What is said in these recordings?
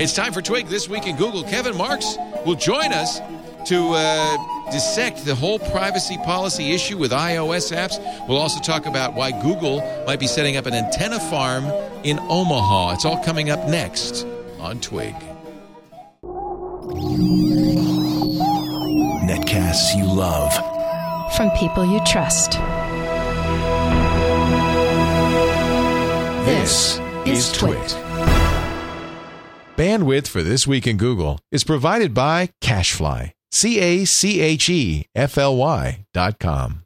It's time for Twig This Week in Google. Kevin Marks will join us to dissect the whole privacy policy issue with iOS apps. We'll also talk about why Google might be setting up an antenna farm in Omaha. It's all coming up next on Twig. Netcasts you love. From people you trust. This is Twig. Bandwidth for This Week in Google is provided by CacheFly. CacheFly.com.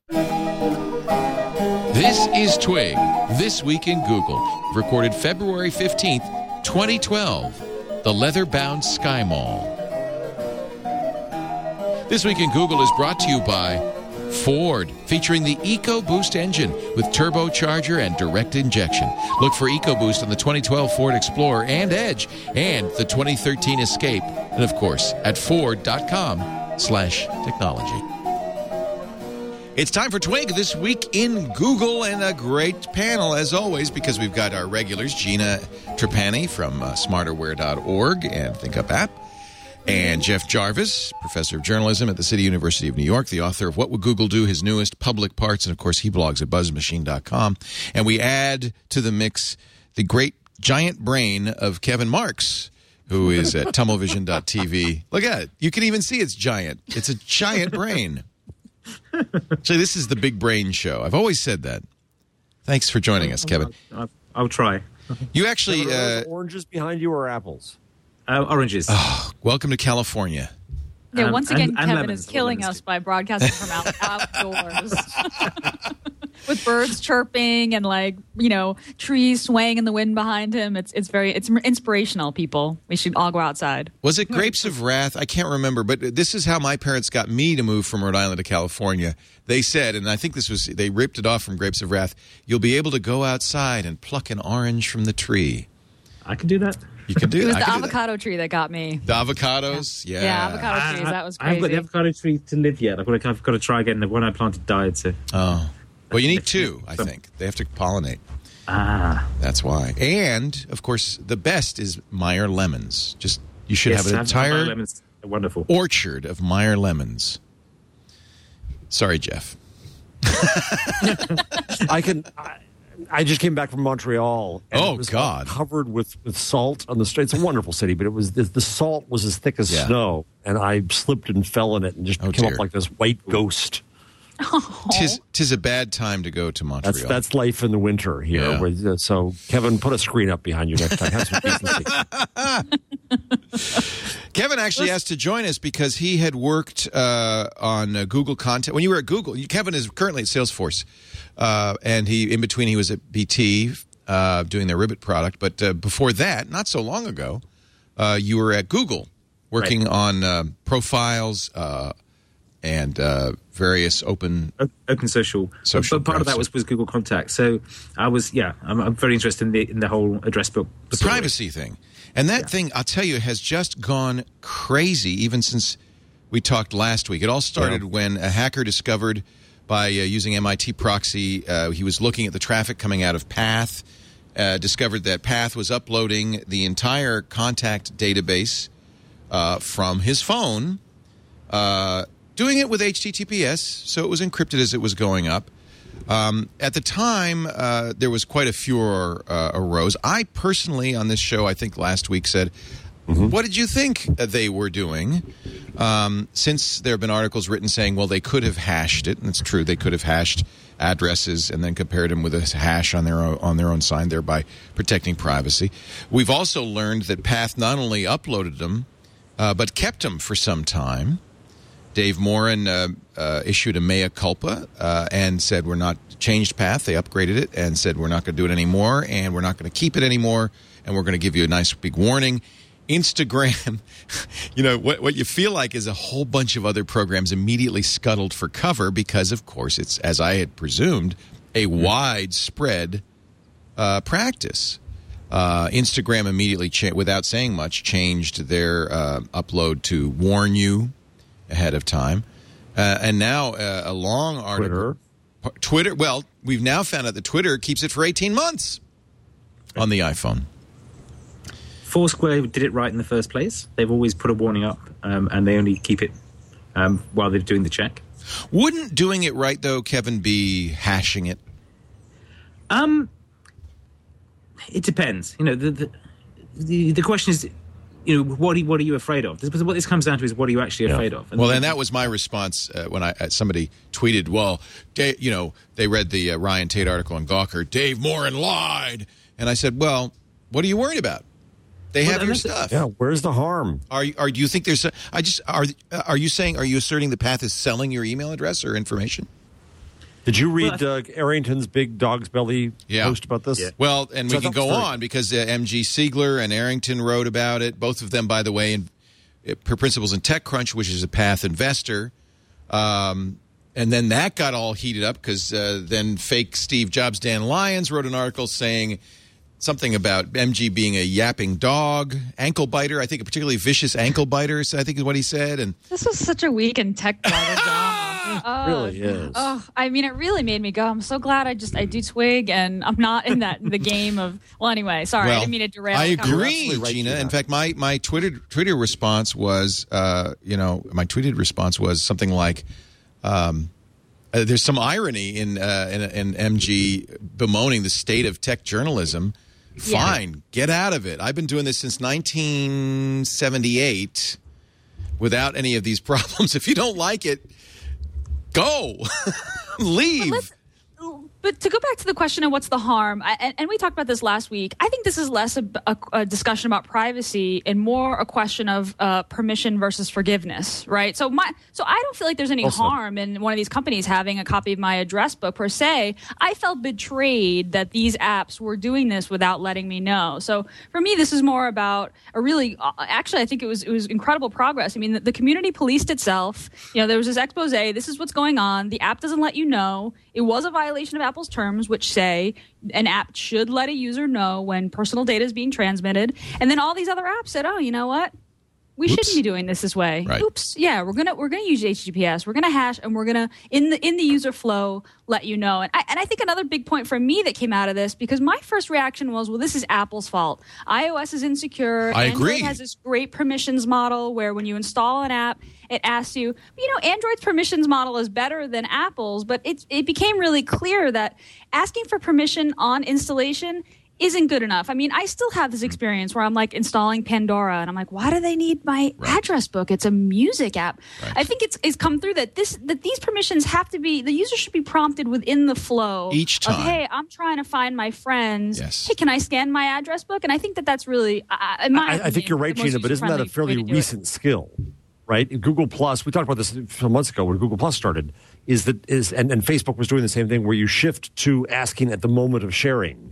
This is Twig, This Week in Google, recorded February 15th, 2012, the leather-bound Sky Mall. This Week in Google is brought to you by Ford, featuring the EcoBoost engine with turbocharger and direct injection. Look for EcoBoost on the 2012 Ford Explorer and Edge and the 2013 Escape. And, of course, at Ford.com/technology. It's time for Twig This Week in Google, and a great panel, as always, because we've got our regulars, Gina Trapani from smarterware.org and ThinkUp app, and Jeff Jarvis, professor of journalism at the City University of New York, the author of What Would Google Do?, his newest, Public Parts, and, of course, he blogs at buzzmachine.com. And we add to the mix the great giant brain of Kevin Marks, who is at tummlevision.tv. Look at it. You can even see it's giant. It's a giant brain. Actually, this is the Big Brain Show. I've always said that. Thanks for joining us, Kevin. I'll try. You actually... oranges behind you or apples? Oranges. Oh, welcome to California. Yeah, once again, and Kevin lemons, is killing us by broadcasting from outdoors. With birds chirping and, trees swaying in the wind behind him. It's inspirational, people. We should all go outside. Was it Grapes of Wrath? I can't remember, but this is how my parents got me to move from Rhode Island to California. They said, and I think they ripped it off from Grapes of Wrath, you'll be able to go outside and pluck an orange from the tree. I can do that. You can do that. It was the avocado tree that got me. The avocados? Yeah. Yeah, avocado trees. That was crazy. I haven't got the avocado tree to live yet. I've got to try again. The one I planted died, so... Oh. Well, you need two, I think. They have to pollinate. That's why. And, of course, the best is Meyer lemons. You should have an entire lemons. They're wonderful orchard of Meyer lemons. Sorry, Jeff. I just came back from Montreal. And it was covered with salt on the street. It's a wonderful city, but the salt was as thick as snow, and I slipped and fell in it and just came up like this white ghost. Tis a bad time to go to Montreal. That's life in the winter here. Yeah. So, Kevin, put a screen up behind you next time. Have some decency. Kevin actually asked to join us because he had worked on Google content. When you were at Google, Kevin is currently at Salesforce, and in between he was at BT doing their Ribbit product. But before that, not so long ago, you were at Google working on profiles and various open social. But part of that was Google Contacts. So I'm very interested in the whole address book. The privacy thing. And that thing, I'll tell you, has just gone crazy even since we talked last week. It all started when a hacker discovered by using MIT proxy, he was looking at the traffic coming out of Path, discovered that Path was uploading the entire contact database from his phone, doing it with HTTPS, so it was encrypted as it was going up. At the time, there was quite a furor arose. I personally, on this show, I think last week said, what did you think they were doing? Since there have been articles written saying, well, they could have hashed it, and it's true, they could have hashed addresses and then compared them with a hash on their own sign, thereby protecting privacy. We've also learned that Path not only uploaded them, but kept them for some time. Dave Morin issued a mea culpa and said changed Path. They upgraded it and said we're not going to do it anymore and we're not going to keep it anymore and we're going to give you a nice big warning. Instagram, what you feel like is a whole bunch of other programs immediately scuttled for cover because, of course, it's, as I had presumed, a widespread practice. Instagram immediately, without saying much, changed their upload to warn you ahead of time. And now a long article. Twitter, well, we've now found out that Twitter keeps it for 18 months on the iPhone. Foursquare did it right in the first place. They've always put a warning up, and they only keep it while they're doing the check. Wouldn't doing it right, though, Kevin, be hashing it? It depends. The question is, what are you afraid of? What this comes down to is, what are you actually afraid of? And that was my response when somebody tweeted, well, they read the Ryan Tate article on Gawker, Dave Morin lied. And I said, well, what are you worried about? They have your stuff. Yeah, where's the harm? Do you think there's are you asserting the path is selling your email address or information? Did you read Arrington's big Dog's Belly post about this? Yeah. Well, and we can go on because MG Siegler and Arrington wrote about it. Both of them, by the way, per Principles in TechCrunch, which is a Path investor. And then that got all heated up because then fake Steve Jobs, Dan Lyons, wrote an article saying something about MG being a yapping dog, ankle biter. I think a particularly vicious ankle biter, I think is what he said. And this was such a week in tech drama. It really is. Oh, I mean, it really made me go, I'm so glad I do Twig and I'm not in the game of, well, anyway, sorry, I didn't mean to derail. I agree, Gina. In fact, my Twitter response was, my tweeted response was something like, there's some irony in MG bemoaning the state of tech journalism. Fine, get out of it. I've been doing this since 1978 without any of these problems. If you don't like it, go. Leave. But to go back to the question of what's the harm, and we talked about this last week, I think this is less a discussion about privacy and more a question of permission versus forgiveness, right? So I don't feel like there's any harm in one of these companies having a copy of my address book per se. I felt betrayed that these apps were doing this without letting me know. So for me, this is more about actually, I think it was incredible progress. I mean, the community policed itself. There was this expose. This is what's going on. The app doesn't let you know. It was a violation of Apple's terms, which say an app should let a user know when personal data is being transmitted. And then all these other apps said, oh, you know what? We shouldn't be doing this way. Right. Oops. Yeah, we're gonna use HTTPS. We're gonna hash, and we're gonna in the user flow let you know. And I think another big point for me that came out of this, because my first reaction was, well, this is Apple's fault. iOS is insecure. I agree. Android has this great permissions model where when you install an app, it asks you. Android's permissions model is better than Apple's, but it became really clear that asking for permission on installation isn't good enough. I mean, I still have this experience where I'm like installing Pandora and I'm like, why do they need my address book? It's a music app. Right. I think it's come through that these permissions have to be, the user should be prompted within the flow each time. Of, hey, I'm trying to find my friends. Yes. Hey, can I scan my address book? And I think that's really, I think you're right, Gina, but isn't that a fairly recent skill? Right? Google Plus, we talked about this some months ago when Google Plus started, and Facebook was doing the same thing where you shift to asking at the moment of sharing.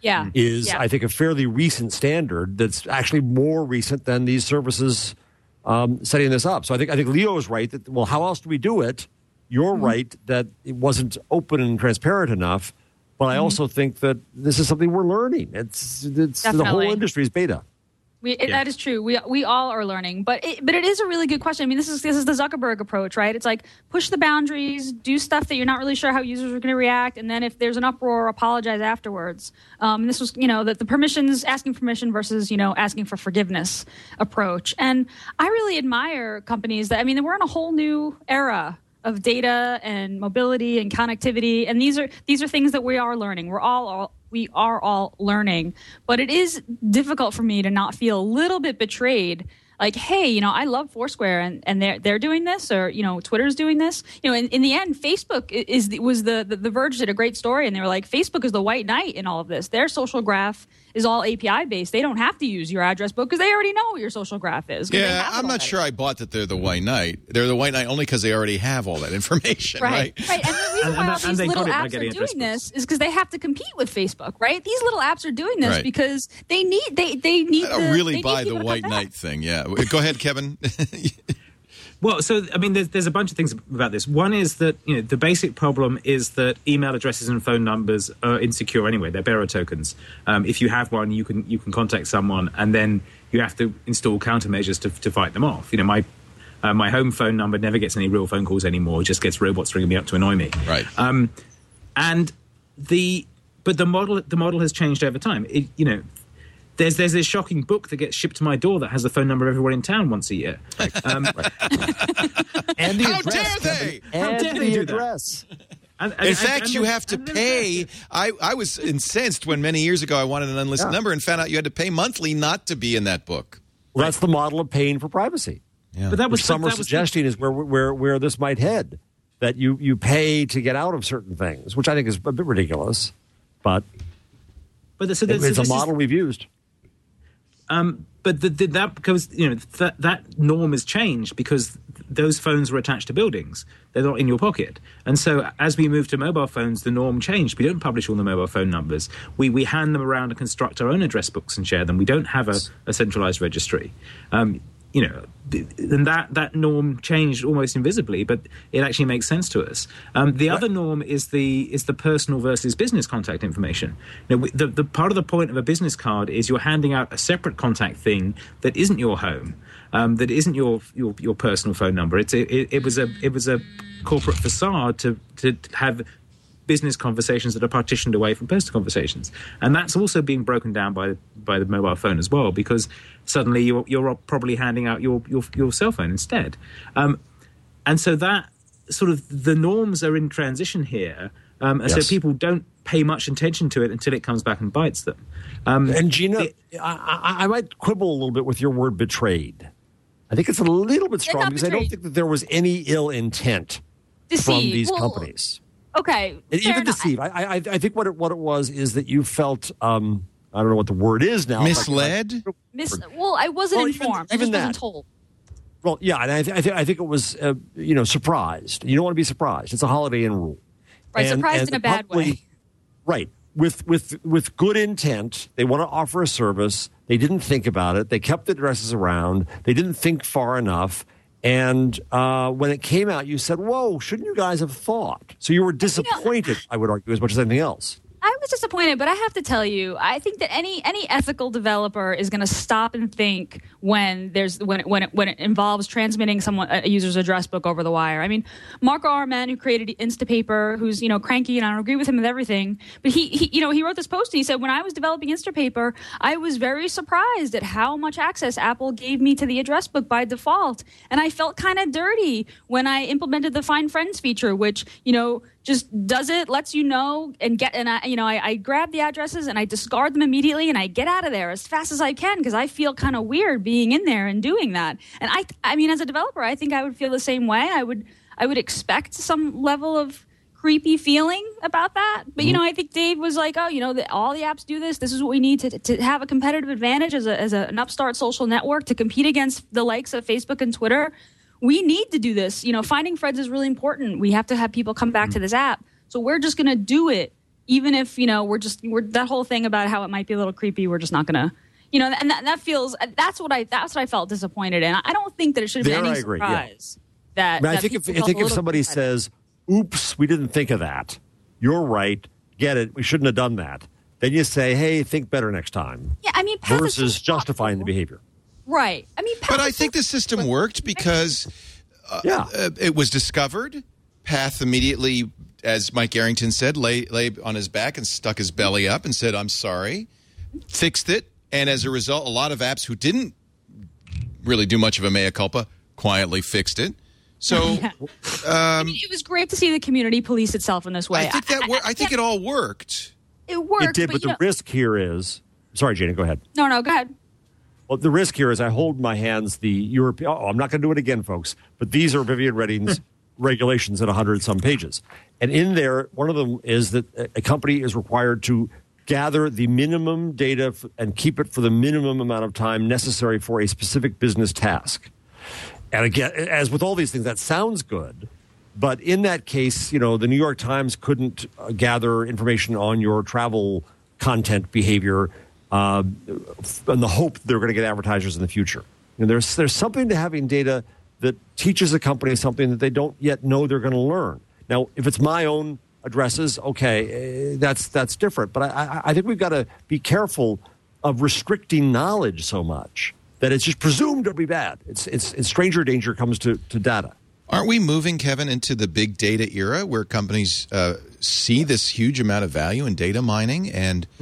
I think, a fairly recent standard that's actually more recent than these services setting this up. So I think Leo is right that, well, how else do we do it? You're right that it wasn't open and transparent enough, but I also think that this is something we're learning. It's the whole industry is beta. That is true. We all are learning, but it is a really good question. I mean, this is the Zuckerberg approach, right? It's like push the boundaries, do stuff that you're not really sure how users are going to react, and then if there's an uproar, apologize afterwards. And this was, the permissions, asking permission versus asking for forgiveness approach. And I really admire companies that, we're in a whole new era of data and mobility and connectivity, and these are things that we are learning. We are all learning, but it is difficult for me to not feel a little bit betrayed. Like, hey, I love Foursquare and they're doing this, or Twitter's doing this. In the end, Facebook was the Verge did a great story, and they were like, Facebook is the white knight in all of this. Their social graph is all API based. They don't have to use your address book because they already know what your social graph is. Yeah, I'm not sure I bought that they're the white knight. They're the white knight only because they already have all that information, right? Right. And the reason why all these little apps are doing this is because they have to compete with Facebook, right? These little apps are doing this because they need. I don't really buy the white knight thing. Yeah, go ahead, Kevin. Well, so, there's a bunch of things about this. One is that, the basic problem is that email addresses and phone numbers are insecure anyway. They're bearer tokens. If you have one, you can contact someone, and then you have to install countermeasures to fight them off. My home phone number never gets any real phone calls anymore. It just gets robots ringing me up to annoy me. Right. But the model has changed over time. There's this shocking book that gets shipped to my door that has the phone number of everyone in town once a year. And the How address, dare they? How dare they do that? In fact, you have to pay. I was incensed when many years ago I wanted an unlisted number and found out you had to pay monthly not to be in that book. Well, that's the model of paying for privacy. Yeah. But that was Which some are suggesting is where this might head, that you pay to get out of certain things, which I think is a bit ridiculous. But it's a model we've used. But that because that norm has changed because those phones were attached to buildings; they're not in your pocket. And so, as we move to mobile phones, the norm changed. We don't publish all the mobile phone numbers. We hand them around and construct our own address books and share them. We don't have a centralized registry. And that norm changed almost invisibly, but it actually makes sense to us. The other norm is the personal versus business contact information. The part of the point of a business card is you're handing out a separate contact thing that isn't your home, that isn't your personal phone number. It was a corporate facade to have business conversations that are partitioned away from personal conversations, and that's also being broken down by the mobile phone as well, because suddenly you're probably handing out your cell phone instead, and so that sort of the norms are in transition here, and so people don't pay much attention to it until it comes back and bites them. And Gina, I might quibble a little bit with your word betrayed. I think it's a little bit strong because I don't think that there was any ill intent from these companies. Okay, even deceive. I think what it was is that you felt I don't know what the word is now. Misled. I wasn't informed. I just wasn't told. Well, yeah, and I think it was surprised. You don't want to be surprised. It's a Holiday Inn rule. Right, surprised in a bad way. Right, with good intent, they want to offer a service. They didn't think about it. They kept the addresses around. They didn't think far enough. And when it came out, you said, whoa, shouldn't you guys have thought? So you were disappointed, I would argue, as much as anything else. I was disappointed, but I have to tell you, I think that any ethical developer is going to stop and think when it involves transmitting a user's address book over the wire. I mean, Marco Arment, who created Instapaper, who's cranky, and I don't agree with him with everything, but he wrote this post and he said, when I was developing Instapaper, I was very surprised at how much access Apple gave me to the address book by default, and I felt kind of dirty when I implemented the Find Friends feature, which just does it, lets you know, I grab the addresses and I discard them immediately and I get out of there as fast as I can because I feel kind of weird being in there and doing that. And I mean, as a developer, I think I would feel the same way. I would expect some level of creepy feeling about that. But I think Dave was like, all the apps do this. This is what we need to have a competitive advantage as an upstart social network to compete against the likes of Facebook and Twitter. We need to do this. Finding friends is really important. We have to have people come back to this app. So we're just going to do it, even if, we're that whole thing about how it might be a little creepy. We're just not going to, and that's what I felt disappointed in. I don't think that it should have been any surprise that. I think if somebody says, oops, we didn't think of that. You're right. Get it. We shouldn't have done that. Then you say, hey, think better next time. Yeah, I mean, versus justifying the behavior. Right. I mean, but I think the system worked because it was discovered. Path immediately, as Mike Arrington said, lay on his back and stuck his belly up and said, I'm sorry, fixed it. And as a result, a lot of apps who didn't really do much of a mea culpa quietly fixed it. So it was great to see the community police itself in this way. I think it all worked. It worked. It did, but the risk here is... Sorry, Jana, go ahead. No, go ahead. Well, the risk here is I hold in my hands the European... I'm not going to do it again, folks. But these are Vivian Redding's regulations at 100-some pages. And in there, one of them is that a company is required to gather the minimum data and keep it for the minimum amount of time necessary for a specific business task. And again, as with all these things, that sounds good. But in that case, the New York Times couldn't gather information on your travel content behavior in the hope they're going to get advertisers in the future. There's something to having data that teaches a company something that they don't yet know they're going to learn. Now, if it's my own addresses, okay, that's different. But I think we've got to be careful of restricting knowledge so much that it's just presumed to be bad. It's stranger danger comes to data. Aren't we moving, Kevin, into the big data era where companies see this huge amount of value in data mining and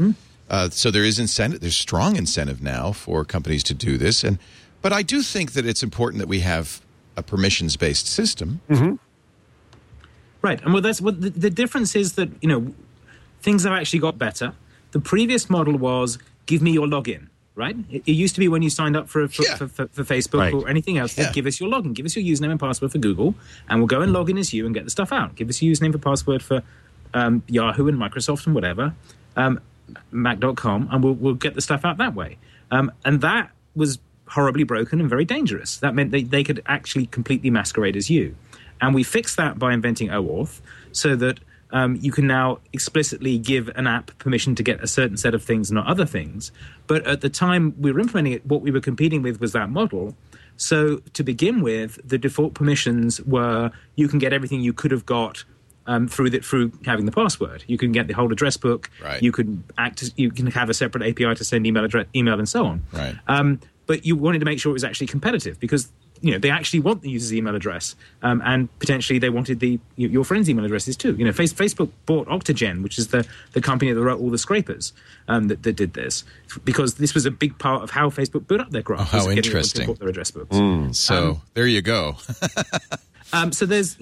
So there is incentive. There's strong incentive now for companies to do this. But I do think that it's important that we have a permissions-based system. Mm-hmm. Right. And that's what the difference is that, things have actually got better. The previous model was give me your login. Right? It used to be when you signed up for Facebook or anything else, they'd give us your login, give us your username and password for Google, and we'll go and log in as you and get the stuff out. Give us your username and password for Yahoo and Microsoft and whatever, Mac.com, and we'll get the stuff out that way. And that was horribly broken and very dangerous. That meant they could actually completely masquerade as you. And we fixed that by inventing OAuth so that you can now explicitly give an app permission to get a certain set of things, not other things. But at the time we were implementing it, what we were competing with was that model. So to begin with, the default permissions were you can get everything you could have got through having the password. You can get the whole address book. Right. You can have a separate API to send email and so on. Right. But you wanted to make sure it was actually competitive because they actually want the user's email address, and potentially they wanted your friends' email addresses too. Facebook bought Octogen, which is the company that wrote all the scrapers that did this, because this was a big part of how Facebook built up their graph. Oh, how interesting! To their address books. So there you go. So there's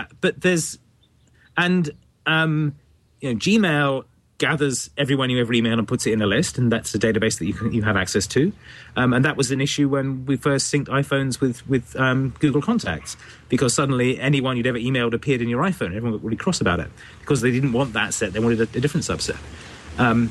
Gmail gathers everyone you ever email and puts it in a list, and that's a database that you have access to. And that was an issue when we first synced iPhones with Google Contacts, because suddenly anyone you'd ever emailed appeared in your iPhone. Everyone got really cross about it because they didn't want that set; they wanted a different subset. And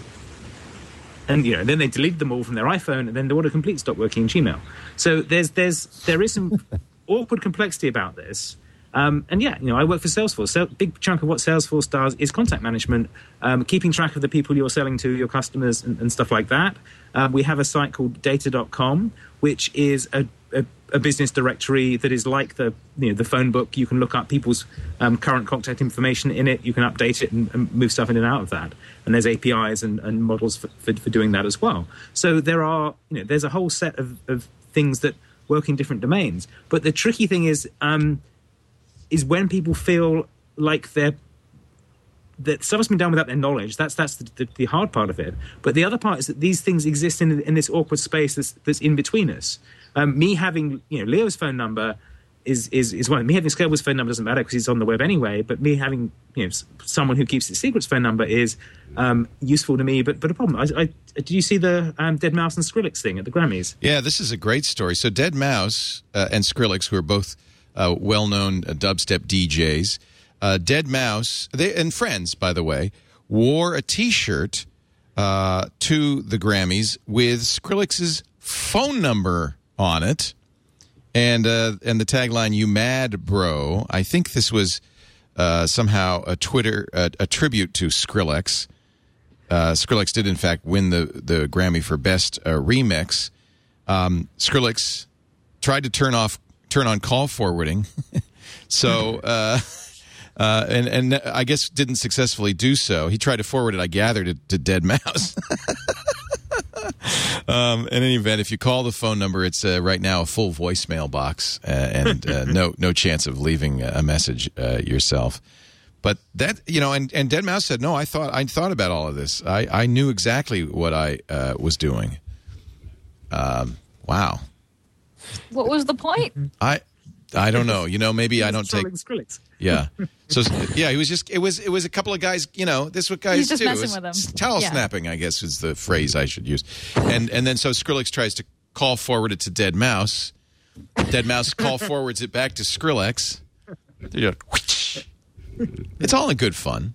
then they deleted them all from their iPhone, and then the autocomplete stopped working in Gmail. So there is some awkward complexity about this. I work for Salesforce. So a big chunk of what Salesforce does is contact management, keeping track of the people you're selling to, your customers, and stuff like that. We have a site called data.com, which is a business directory that is like the phone book. You can look up people's current contact information in it. You can update it and move stuff in and out of that. And there's APIs and models for doing that as well. So there's a whole set of things that work in different domains. But the tricky thing is when people feel like that stuff has been done without their knowledge. That's the hard part of it. But the other part is that these things exist in this awkward space that's in between us. Me having Leo's phone number is one. Me having Scalable's phone number doesn't matter because it's on the web anyway. But me having someone who keeps its secret's phone number is useful to me. But a problem. Did you see the Dead Mouse and Skrillex thing at the Grammys? Yeah, this is a great story. So Dead Mouse and Skrillex, who are both well-known dubstep DJs. Dead Mouse, and friends, by the way, wore a T-shirt to the Grammys with Skrillex's phone number on it, and the tagline "You mad, bro?" I think this was somehow a tribute to Skrillex. Skrillex did, in fact, win the Grammy for Best Remix. Skrillex tried to turn on call forwarding, so and I guess didn't successfully do so. He tried to forward it, I gather, to Dead Mouse. In any event, if you call the phone number, it's right now a full voicemail box, and no chance of leaving a message yourself. But that and Dead Mouse said, no, I thought about all of this. I knew exactly what I was doing. Wow. What was the point? I don't know. Maybe I don't take Skrillex. Yeah. So yeah, it was a couple of guys. This is what guys He's just do. Messing with them. Towel snapping, I guess, is the phrase I should use. And then so Skrillex tries to call forward it to Dead Mouse. Dead Mouse call forwards it back to Skrillex. It's all in good fun.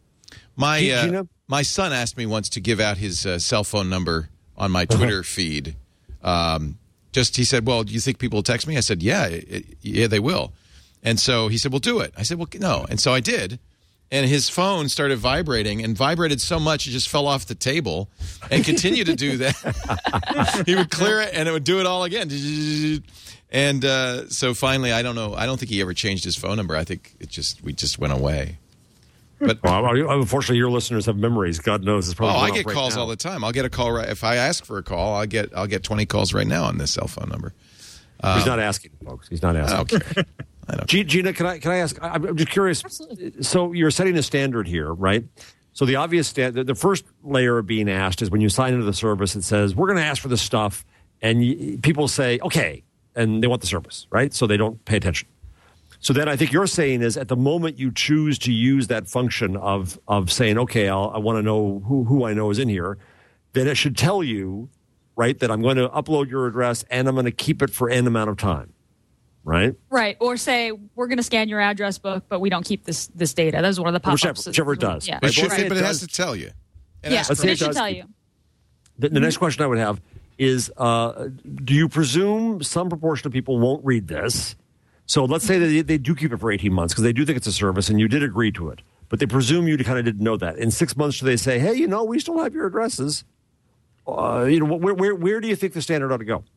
My son asked me once to give out his cell phone number on my Twitter feed. He said, well, do you think people will text me? I said, yeah, they will. And so he said, well, do it. I said, well, no. And so I did. And his phone started vibrating and vibrated so much it just fell off the table and continued to do that. He would clear it and it would do it all again. And so finally, I don't know. I don't think he ever changed his phone number. I think we just went away. But unfortunately, your listeners have memories. God knows it's probably. I get calls all the time. I'll get a call if I ask for a call. I'll get 20 calls right now on this cell phone number. He's not asking, folks. He's not asking. Okay. I don't care. Gina, can I ask? I'm just curious. Absolutely. So you're setting a standard here, right? So the obvious the first layer of being asked is when you sign into the service, it says, we're going to ask for this stuff. And people say, okay, and they want the service, right? So they don't pay attention. So then I think you're saying is at the moment you choose to use that function of saying, okay, I want to know who I know is in here, then it should tell you, right, that I'm going to upload your address and I'm going to keep it for N amount of time. Right? Right. Or say, we're going to scan your address book, but we don't keep this data. That's one of the pop-ups. Whichever it does. Yeah. But it has to tell you. It should tell you. The next question I would have is, do you presume some proportion of people won't read this? So let's say that they do keep it for 18 months because they do think it's a service and you did agree to it. But they presume you kind of didn't know that. In 6 months, do they say, hey, we still have your addresses? Where do you think the standard ought to go?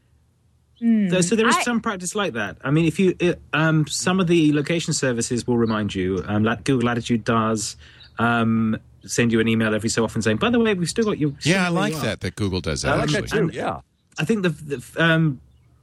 So there is some practice like that. I mean, if you some of the location services will remind you. Google Latitude does send you an email every so often saying, "By the way, we've still got you." Yeah, I like that Google does that. I like that too. Yeah, I think I've got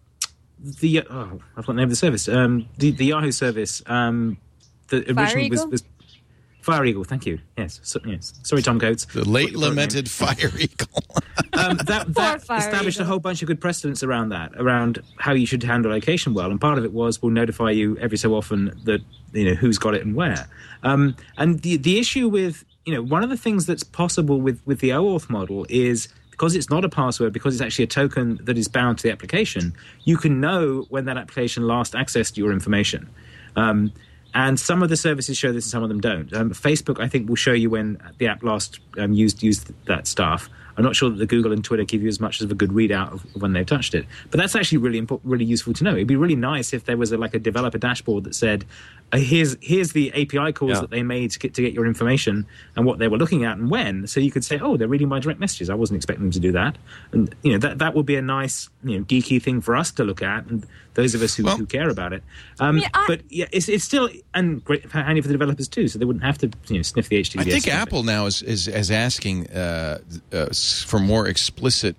the name of the service. The Yahoo service. The original was Fire Eagle, thank you. Yes. Sorry, Tom Coates. The late lamented Fire Eagle. that established a whole bunch of good precedents around that, around how you should handle location well. And part of it was we'll notify you every so often that who's got it and where. And the issue with one of the things that's possible with the OAuth model is because it's not a password, because it's actually a token that is bound to the application. You can know when that application last accessed your information. And some of the services show this and some of them don't. Facebook, I think, will show you when the app last used that stuff. I'm not sure that the Google and Twitter give you as much of a good readout of when they've touched it. But that's actually really useful to know. It'd be really nice if there was a developer dashboard that said, here's the API calls that they made to get your information and what they were looking at and when. So you could say, oh, they're reading my direct messages. I wasn't expecting them to do that. And that would be a nice geeky thing for us to look at, and those of us who care about it. But it's still great handy for the developers too, so they wouldn't have to sniff the HTTPS. I think Apple now is asking for more explicit.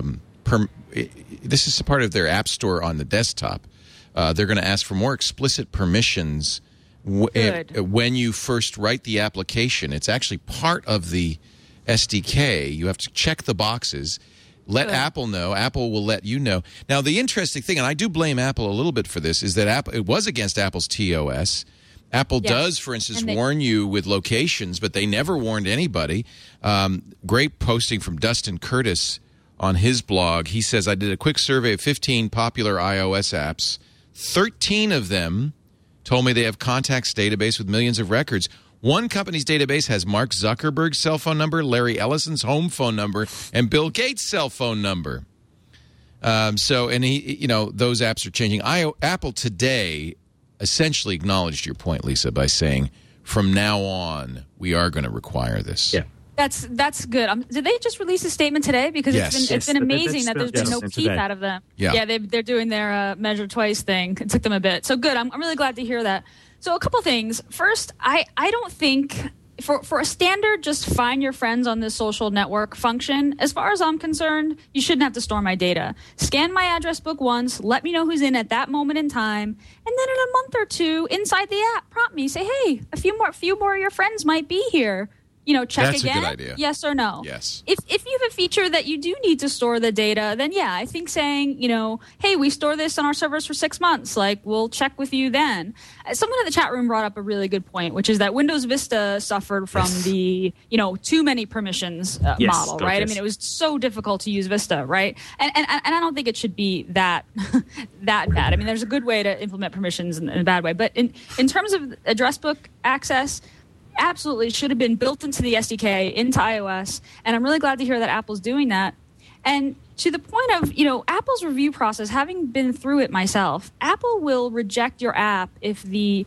This is part of their App Store on the desktop. They're going to ask for more explicit permissions when you first write the application. It's actually part of the SDK. You have to check the boxes. Let Apple know. Apple will let you know. Now, the interesting thing, and I do blame Apple a little bit for this, is that it was against Apple's TOS. Apple does, for instance, warn you with locations, but they never warned anybody. Great posting from Dustin Curtis on his blog. He says, I did a quick survey of 15 popular iOS apps. 13 of them told me they have contacts database with millions of records. One company's database has Mark Zuckerberg's cell phone number, Larry Ellison's home phone number, and Bill Gates' cell phone number. Those apps are changing. Apple today essentially acknowledged your point, Lisa, by saying, from now on, we are going to require this. Yeah. That's good. Did they just release a statement today? Because it's been amazing that there's been no peep out of them. Yeah, they're doing their measure twice thing. It took them a bit. So good. I'm really glad to hear that. So a couple things. First, I don't think for a standard just find your friends on this social network function, as far as I'm concerned, you shouldn't have to store my data. Scan my address book once, let me know who's in at that moment in time, and then in a month or two inside the app, prompt me, say, hey, a few more of your friends might be here. Check That's again. A good idea. Yes or no. Yes. If you have a feature that you do need to store the data, then I think saying, hey, we store this on our servers for 6 months, we'll check with you then. Someone in the chat room brought up a really good point, which is that Windows Vista suffered from the, too many permissions model, right? Yes. I mean, it was so difficult to use Vista, right? And I don't think it should be that bad. I mean, there's a good way to implement permissions in a bad way. But in terms of address book access, absolutely should have been built into the SDK, into iOS, and I'm really glad to hear that Apple's doing that. And to the point of, Apple's review process, having been through it myself, Apple will reject your app if the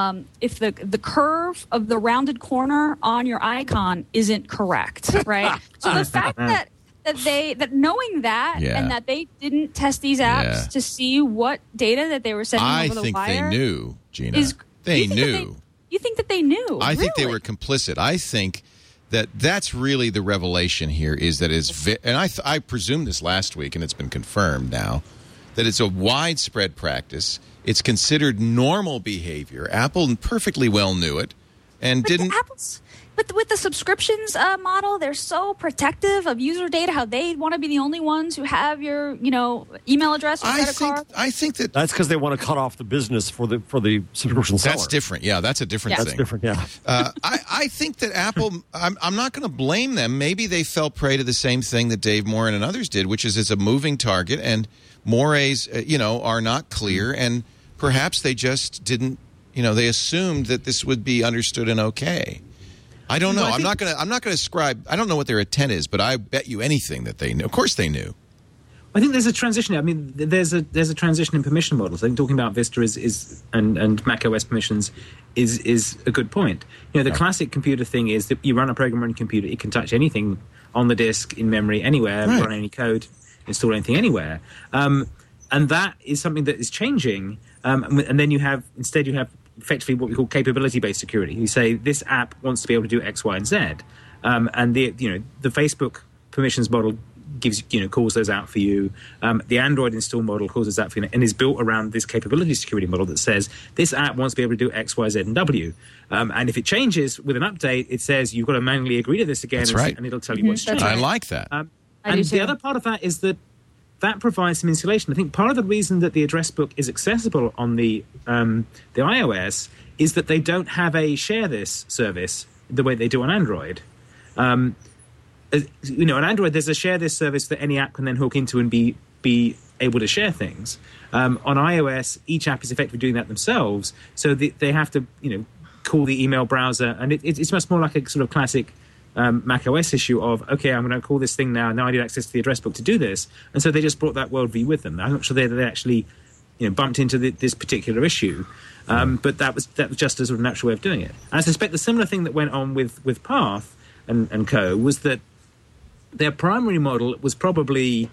curve of the rounded corner on your icon isn't correct, right? So the fact that knowing that and that they didn't test these apps to see what data that they were sending over the wire. I think they knew, Gina. They knew. You think that they knew? I think they were complicit. I think that's really the revelation here is that and I presumed this last week, and it's been confirmed now, that it's a widespread practice. It's considered normal behavior. Apple perfectly well knew it, and didn't. But with the subscriptions model, they're so protective of user data. How they want to be the only ones who have your, email address or credit card. I think that's because they want to cut off the business for the subscription seller. That's different. Yeah, that's a different thing. That's different. Yeah. I think that Apple. I'm not going to blame them. Maybe they fell prey to the same thing that Dave Morin and others did, which is it's a moving target, and mores, are not clear, and perhaps they just didn't. They assumed that this would be understood and okay. I don't know. I'm not going to ascribe. I don't know what their intent is, but I bet you anything that they knew. Of course, they knew. I think there's a transition. I mean, there's a transition in permission models. I think talking about Vista and Mac OS permissions is a good point. The classic computer thing is that you run a program on your computer. It can touch anything on the disk, in memory, anywhere, run any code, install anything anywhere, and that is something that is changing. And then you have effectively what we call capability-based security. You say this app wants to be able to do X, Y, and Z, and the Facebook permissions model calls those out for you. The Android install model calls those out for you, and is built around this capability security model that says this app wants to be able to do X, Y, Z, and W. And if it changes with an update, it says you've got to manually agree to this again. That's right. And it'll tell you what's changed. I like that. And the other part of that is that provides some insulation. I think part of the reason that the address book is accessible on the iOS is that they don't have a share this service the way they do on Android. On Android, there's a share this service that any app can then hook into and be able to share things. On iOS, each app is effectively doing that themselves, so they have to call the email browser, and it's much more like a sort of classic Mac OS issue of, okay, I'm going to call this thing now I need access to the address book to do this. And so they just brought that worldview with them. I'm not sure they actually bumped into this particular issue, but that was just a sort of natural way of doing it. And I suspect the similar thing that went on with Path and co. was that their primary model was probably,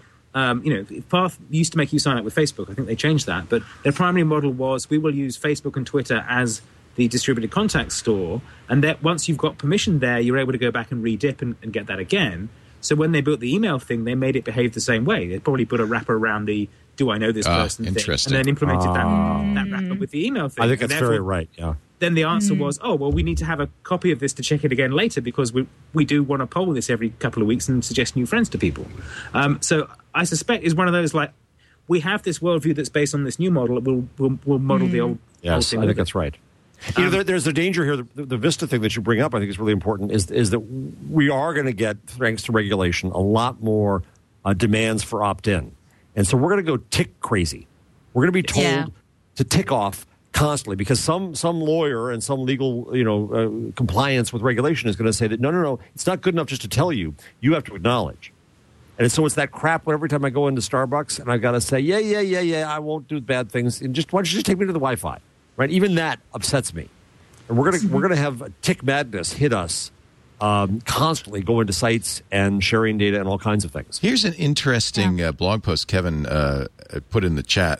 Path used to make you sign up with Facebook. I think they changed that. But their primary model was, we will use Facebook and Twitter as the distributed contact store, and that once you've got permission there, you're able to go back and redip and get that again. So when they built the email thing, they made it behave the same way. They probably put a wrapper around the "do I know this person" thing, and then implemented that wrapper with the email thing. I think that's very right. Yeah. Then the answer was, oh, well, we need to have a copy of this to check it again later because we do want to poll this every couple of weeks and suggest new friends to people. So I suspect it's one of those, like, we have this worldview that's based on this new model. We'll model the old. Yes, thing I think that's right. There's a danger here. The Vista thing that you bring up, I think, is really important. Is that we are going to get, thanks to regulation, a lot more demands for opt-in, and so we're going to go tick crazy. We're going to be told to tick off constantly because some lawyer and some legal compliance with regulation is going to say that no, it's not good enough just to tell you. You have to acknowledge. And so it's that crap every time I go into Starbucks and I got to say, yeah, I won't do bad things, and why don't you just take me to the Wi-Fi? Right, even that upsets me, and we're gonna have tick madness hit us constantly, going to sites and sharing data and all kinds of things. Here's an interesting blog post Kevin put in the chat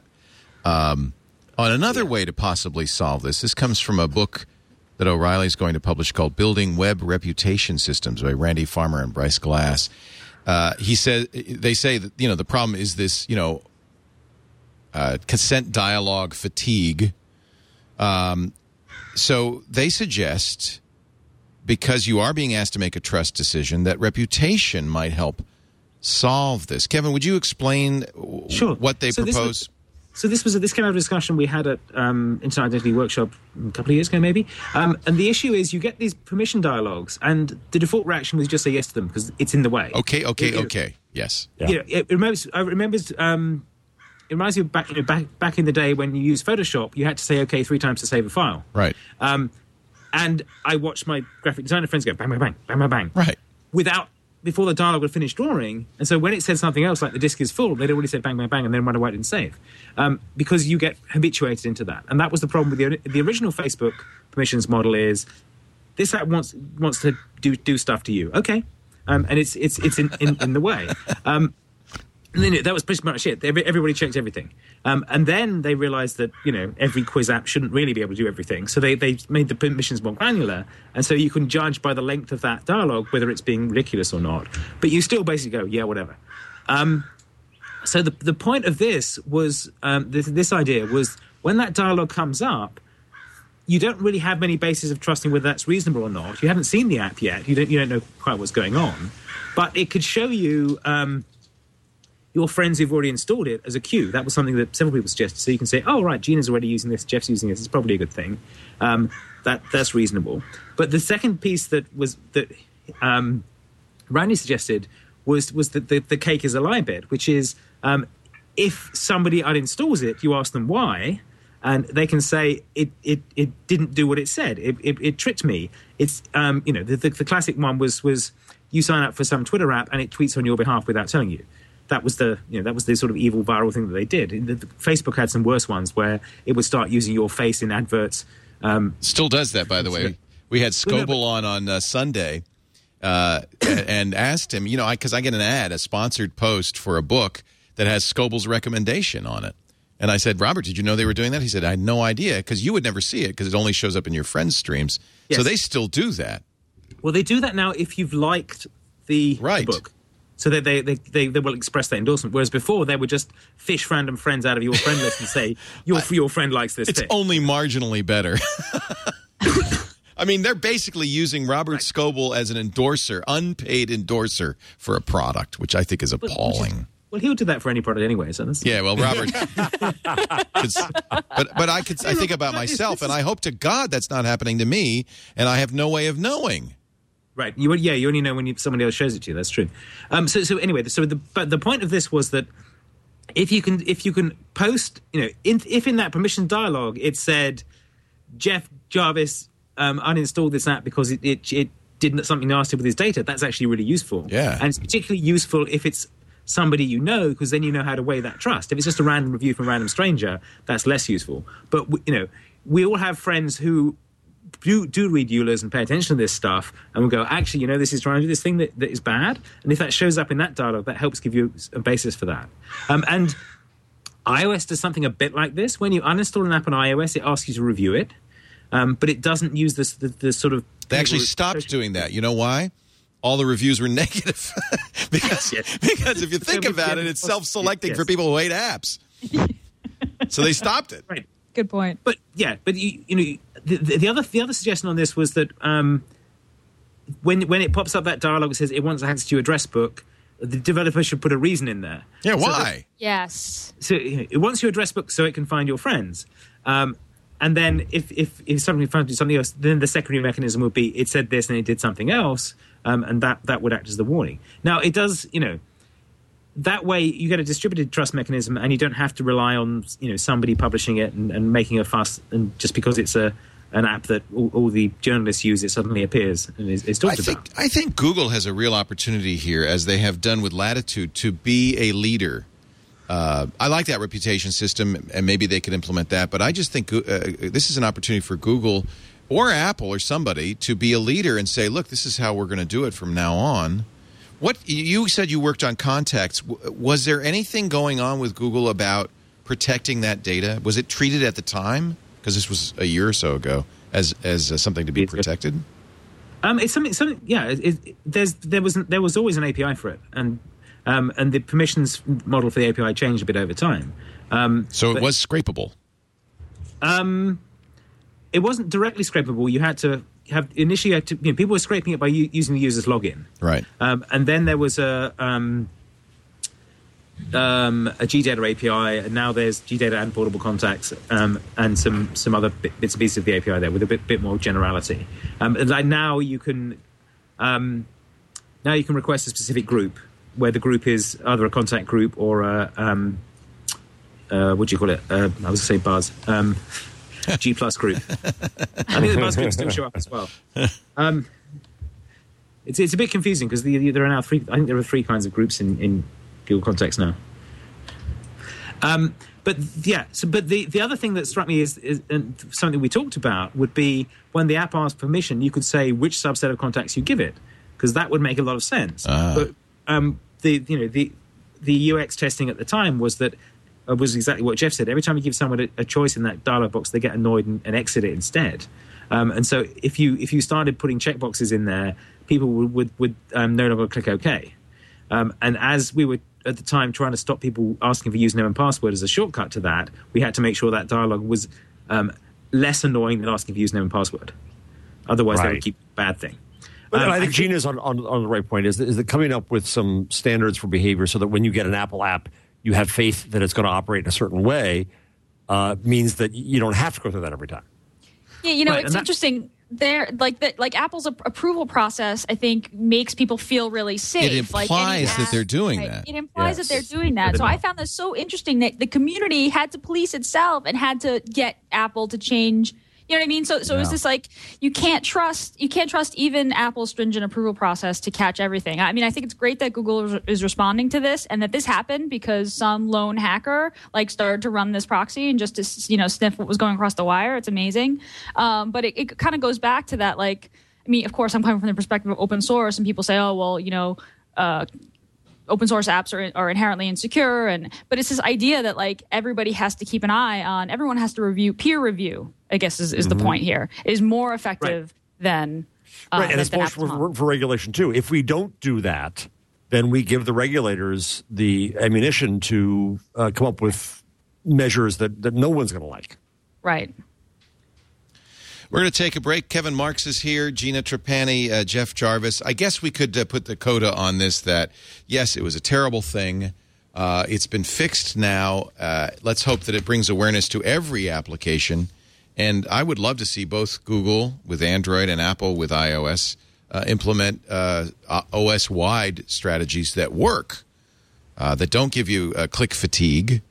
on another way to possibly solve this. This comes from a book that O'Reilly's going to publish called "Building Web Reputation Systems" by Randy Farmer and Bryce Glass. They say that the problem is this consent dialogue fatigue. So they suggest, because you are being asked to make a trust decision, that reputation might help solve this. Kevin, would you explain what they propose? This came out of a discussion we had at Internet Identity Workshop a couple of years ago, maybe. And the issue is you get these permission dialogues, and the default reaction was just say yes to them because it's in the way. Okay. Yes. Yeah. It reminds you back in the day when you used Photoshop, you had to say okay 3 times to save a file. Right. And I watched my graphic designer friends go bang, bang, bang, bang, bang, bang. Right. Before the dialogue had finished drawing. And so when it said something else, like the disk is full, they'd already said bang, bang, bang, and then wonder why it didn't save. Because you get habituated into that. And that was the problem with the original Facebook permissions model is this app wants to do stuff to you. Okay. And it's in the way. And then that was pretty much it. Everybody checked everything. And then they realized that, every quiz app shouldn't really be able to do everything. So they made the permissions more granular. And so you can judge by the length of that dialogue whether it's being ridiculous or not. But you still basically go, yeah, whatever. So the point of this was, this idea was when that dialogue comes up, you don't really have many bases of trusting whether that's reasonable or not. You haven't seen the app yet. You don't know quite what's going on. But it could show you your friends who've already installed it as a queue. That was something that several people suggested. So you can say, oh, right, Gina's already using this, Jeff's using this. It's probably a good thing. That's reasonable. But the second piece that Randy suggested was that the cake is a lie bit, which is if somebody uninstalls it, you ask them why, and they can say it didn't do what it said. It tricked me. It's the classic one was you sign up for some Twitter app and it tweets on your behalf without telling you. That was the sort of evil viral thing that they did. Facebook had some worse ones where it would start using your face in adverts. Still does that, by the way. We had Scoble on Sunday and asked him, because I get an ad, a sponsored post for a book that has Scoble's recommendation on it. And I said, Robert, did you know they were doing that? He said, I had no idea, because you would never see it because it only shows up in your friends' streams. Yes. So they still do that. Well, they do that now if you've liked the book. So they will express that endorsement. Whereas before, they would just fish random friends out of your friend list and say, your friend likes this It's thing. Only marginally better. I mean, they're basically using Robert Scoble as an endorser, unpaid endorser for a product, which I think is appalling. Well, he'll do that for any product anyway. So that's... Yeah, well, Robert. but I think about myself, and I hope to God that's not happening to me, and I have no way of knowing. Right. You only know when somebody else shows it to you. That's true. So anyway, the point of this was that if you can post, if in that permission dialogue it said Jeff Jarvis uninstalled this app because it did something nasty with his data, that's actually really useful. Yeah. And it's particularly useful if it's somebody you know, because then you know how to weigh that trust. If it's just a random review from a random stranger, that's less useful. But we all have friends who do read EULAs and pay attention to this stuff, and we'll go, actually, this is trying to do this thing that is bad. And if that shows up in that dialogue, that helps give you a basis for that. And iOS does something a bit like this. When you uninstall an app on iOS, it asks you to review it, but it doesn't use the sort of... They actually stopped doing that. You know why? All the reviews were negative. because if you think about it, it's self-selecting for people who hate apps. So they stopped it. Right. Good point. But the other suggestion on this was that when it pops up that dialogue, it says it wants access to your address book, the developer should put a reason in there. Yeah, why? Yes. So it wants your address book so it can find your friends. And then if something finds something else, then the secondary mechanism would be it said this and it did something else, and that would act as the warning. Now, it does, that way you get a distributed trust mechanism, and you don't have to rely on somebody publishing it and making a fuss, and just because it's an app that all the journalists use, it suddenly appears and is talked about. I think Google has a real opportunity here, as they have done with Latitude, to be a leader. I like that reputation system, and maybe they could implement that, but I just think this is an opportunity for Google or Apple or somebody to be a leader and say, look, this is how we're going to do it from now on. What you said you worked on contacts. Was there anything going on with Google about protecting that data? Was it treated at the time, because this was a year or so ago, as something to be protected? It's something. Yeah. There was always an API for it, and the permissions model for the API changed a bit over time. So it was scrapable. It wasn't directly scrapable. You had to have initially. People were scraping it by using the user's login, right? And then there was a GData API, and now there's GData and portable contacts, and some other bits and pieces of the API there with a bit more generality. And like now you can request a specific group, where the group is either a contact group or a what do you call it? I was going to say Buzz. G+ group. I think the Buzz groups still show up as well. It's a bit confusing because there are now three. I think there are three kinds of groups in Google Contacts now. But the other thing that struck me is and something we talked about would be when the app asks permission, you could say which subset of contacts you give it, because that would make a lot of sense. But the UX testing at the time was exactly what Jeff said. Every time you give someone a choice in that dialog box, they get annoyed and exit it instead. And so if you started putting checkboxes in there, people would no longer click OK. And as we were at the time trying to stop people asking for username and password as a shortcut to that, we had to make sure that dialogue was less annoying than asking for username and password. Otherwise, they would keep bad thing. But I think Gina's on the right point. Is that coming up with some standards for behavior so that when you get an Apple app, you have faith that it's going to operate in a certain way, means that you don't have to go through that every time. Yeah, it's interesting. Like Apple's approval process, I think, makes people feel really safe. It implies that they're doing that. It implies that they're doing that. So I found this so interesting that the community had to police itself and had to get Apple to change. You know what I mean? So it's just like you can't trust even Apple's stringent approval process to catch everything. I mean, I think it's great that Google is responding to this and that this happened because some lone hacker started to run this proxy and just to sniff what was going across the wire. It's amazing, but it kind of goes back to that. I mean, of course, I'm coming from the perspective of open source, and people say, oh well, open source apps are inherently insecure, but it's this idea that everybody has to keep an eye on, everyone has to peer review, I guess is the point here, is more effective than right. And it's more for regulation too. If we don't do that, then we give the regulators the ammunition to come up with measures that no one's going to like. Right. We're going to take a break. Kevin Marks is here, Gina Trapani, Jeff Jarvis. I guess we could put the coda on this that, yes, it was a terrible thing. It's been fixed now. Let's hope that it brings awareness to every application. And I would love to see both Google with Android and Apple with iOS implement OS-wide strategies that work, that don't give you click fatigue.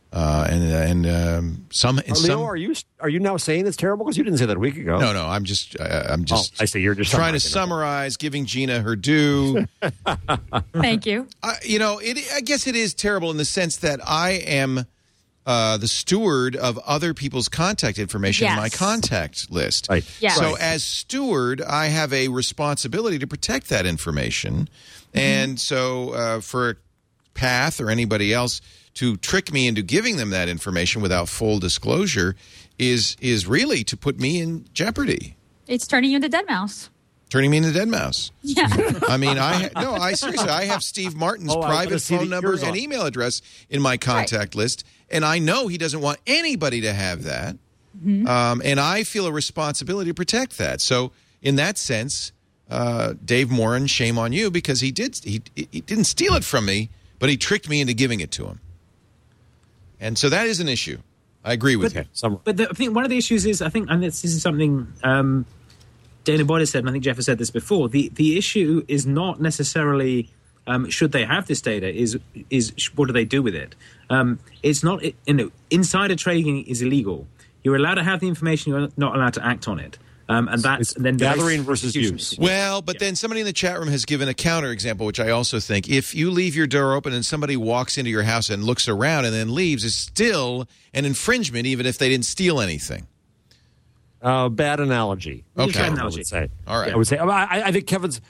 Leo, are you now saying it's terrible because you didn't say that a week ago? No, I'm just. I see. You're just trying to summarize, giving Gina her due. Thank you. I guess it is terrible in the sense that I am the steward of other people's contact information in my contact list. Right. Yes. So as steward, I have a responsibility to protect that information, and so for Path or anybody else to trick me into giving them that information without full disclosure is really to put me in jeopardy. It's turning you into deadmau5. Turning me into deadmau5. Yeah. I mean, seriously, I have Steve Martin's private phone number and email address in my contact list, and I know he doesn't want anybody to have that. Mm-hmm. And I feel a responsibility to protect that. So in that sense, Dave Morin, shame on you, because he didn't steal it from me, but he tricked me into giving it to him. And so that is an issue. I agree with you. But I think one of the issues is, and this is something Dana Boyd has said, and I think Jeff has said this before, the issue is not necessarily should they have this data, is what do they do with it? It's not, insider trading is illegal. You're allowed to have the information, you're not allowed to act on it. And that's then gathering versus use. Well, but then somebody in the chat room has given a counter example, which I also think, if you leave your door open and somebody walks into your house and looks around and then leaves, is still an infringement, even if they didn't steal anything. Bad analogy. Okay, I would say. All right. I would say. I think Kevin's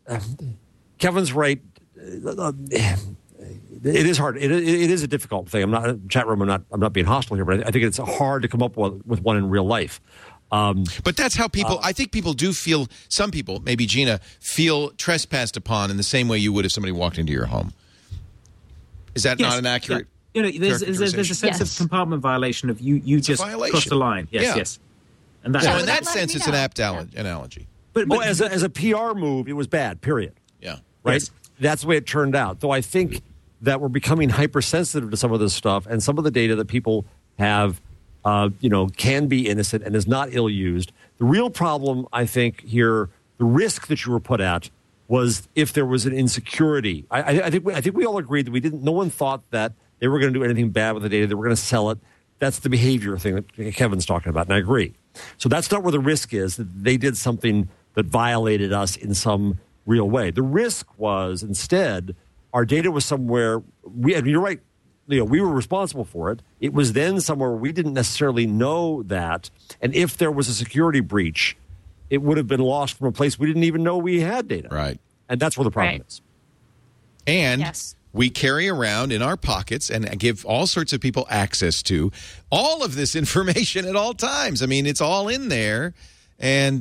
right. It is hard. It is a difficult thing. I'm not chat room. I'm not being hostile here, but I think it's hard to come up with one in real life. But that's how people, I think people do feel, some people, maybe Gina, feel trespassed upon in the same way you would if somebody walked into your home. Is that not an accurate there's a sense of compartment violation of you just crossed the line. Yes. And so in that sense, it's an apt analogy. But as a PR move, it was bad, period. Yeah. Right? Yes. That's the way it turned out. Though I think that we're becoming hypersensitive to some of this stuff, and some of the data that people have can be innocent and is not ill-used. The real problem, I think, here, the risk that you were put at was if there was an insecurity. I think we all agreed that no one thought that they were going to do anything bad with the data. They were going to sell it. That's the behavior thing that Kevin's talking about, and I agree. So that's not where the risk is, that they did something that violated us in some real way. The risk was, instead, our data was somewhere, and you're right, Leo, we were responsible for it. It was then somewhere we didn't necessarily know that. And if there was a security breach, it would have been lost from a place we didn't even know we had data. Right. And that's where the problem is. And we carry around in our pockets and give all sorts of people access to all of this information at all times. I mean, it's all in there. And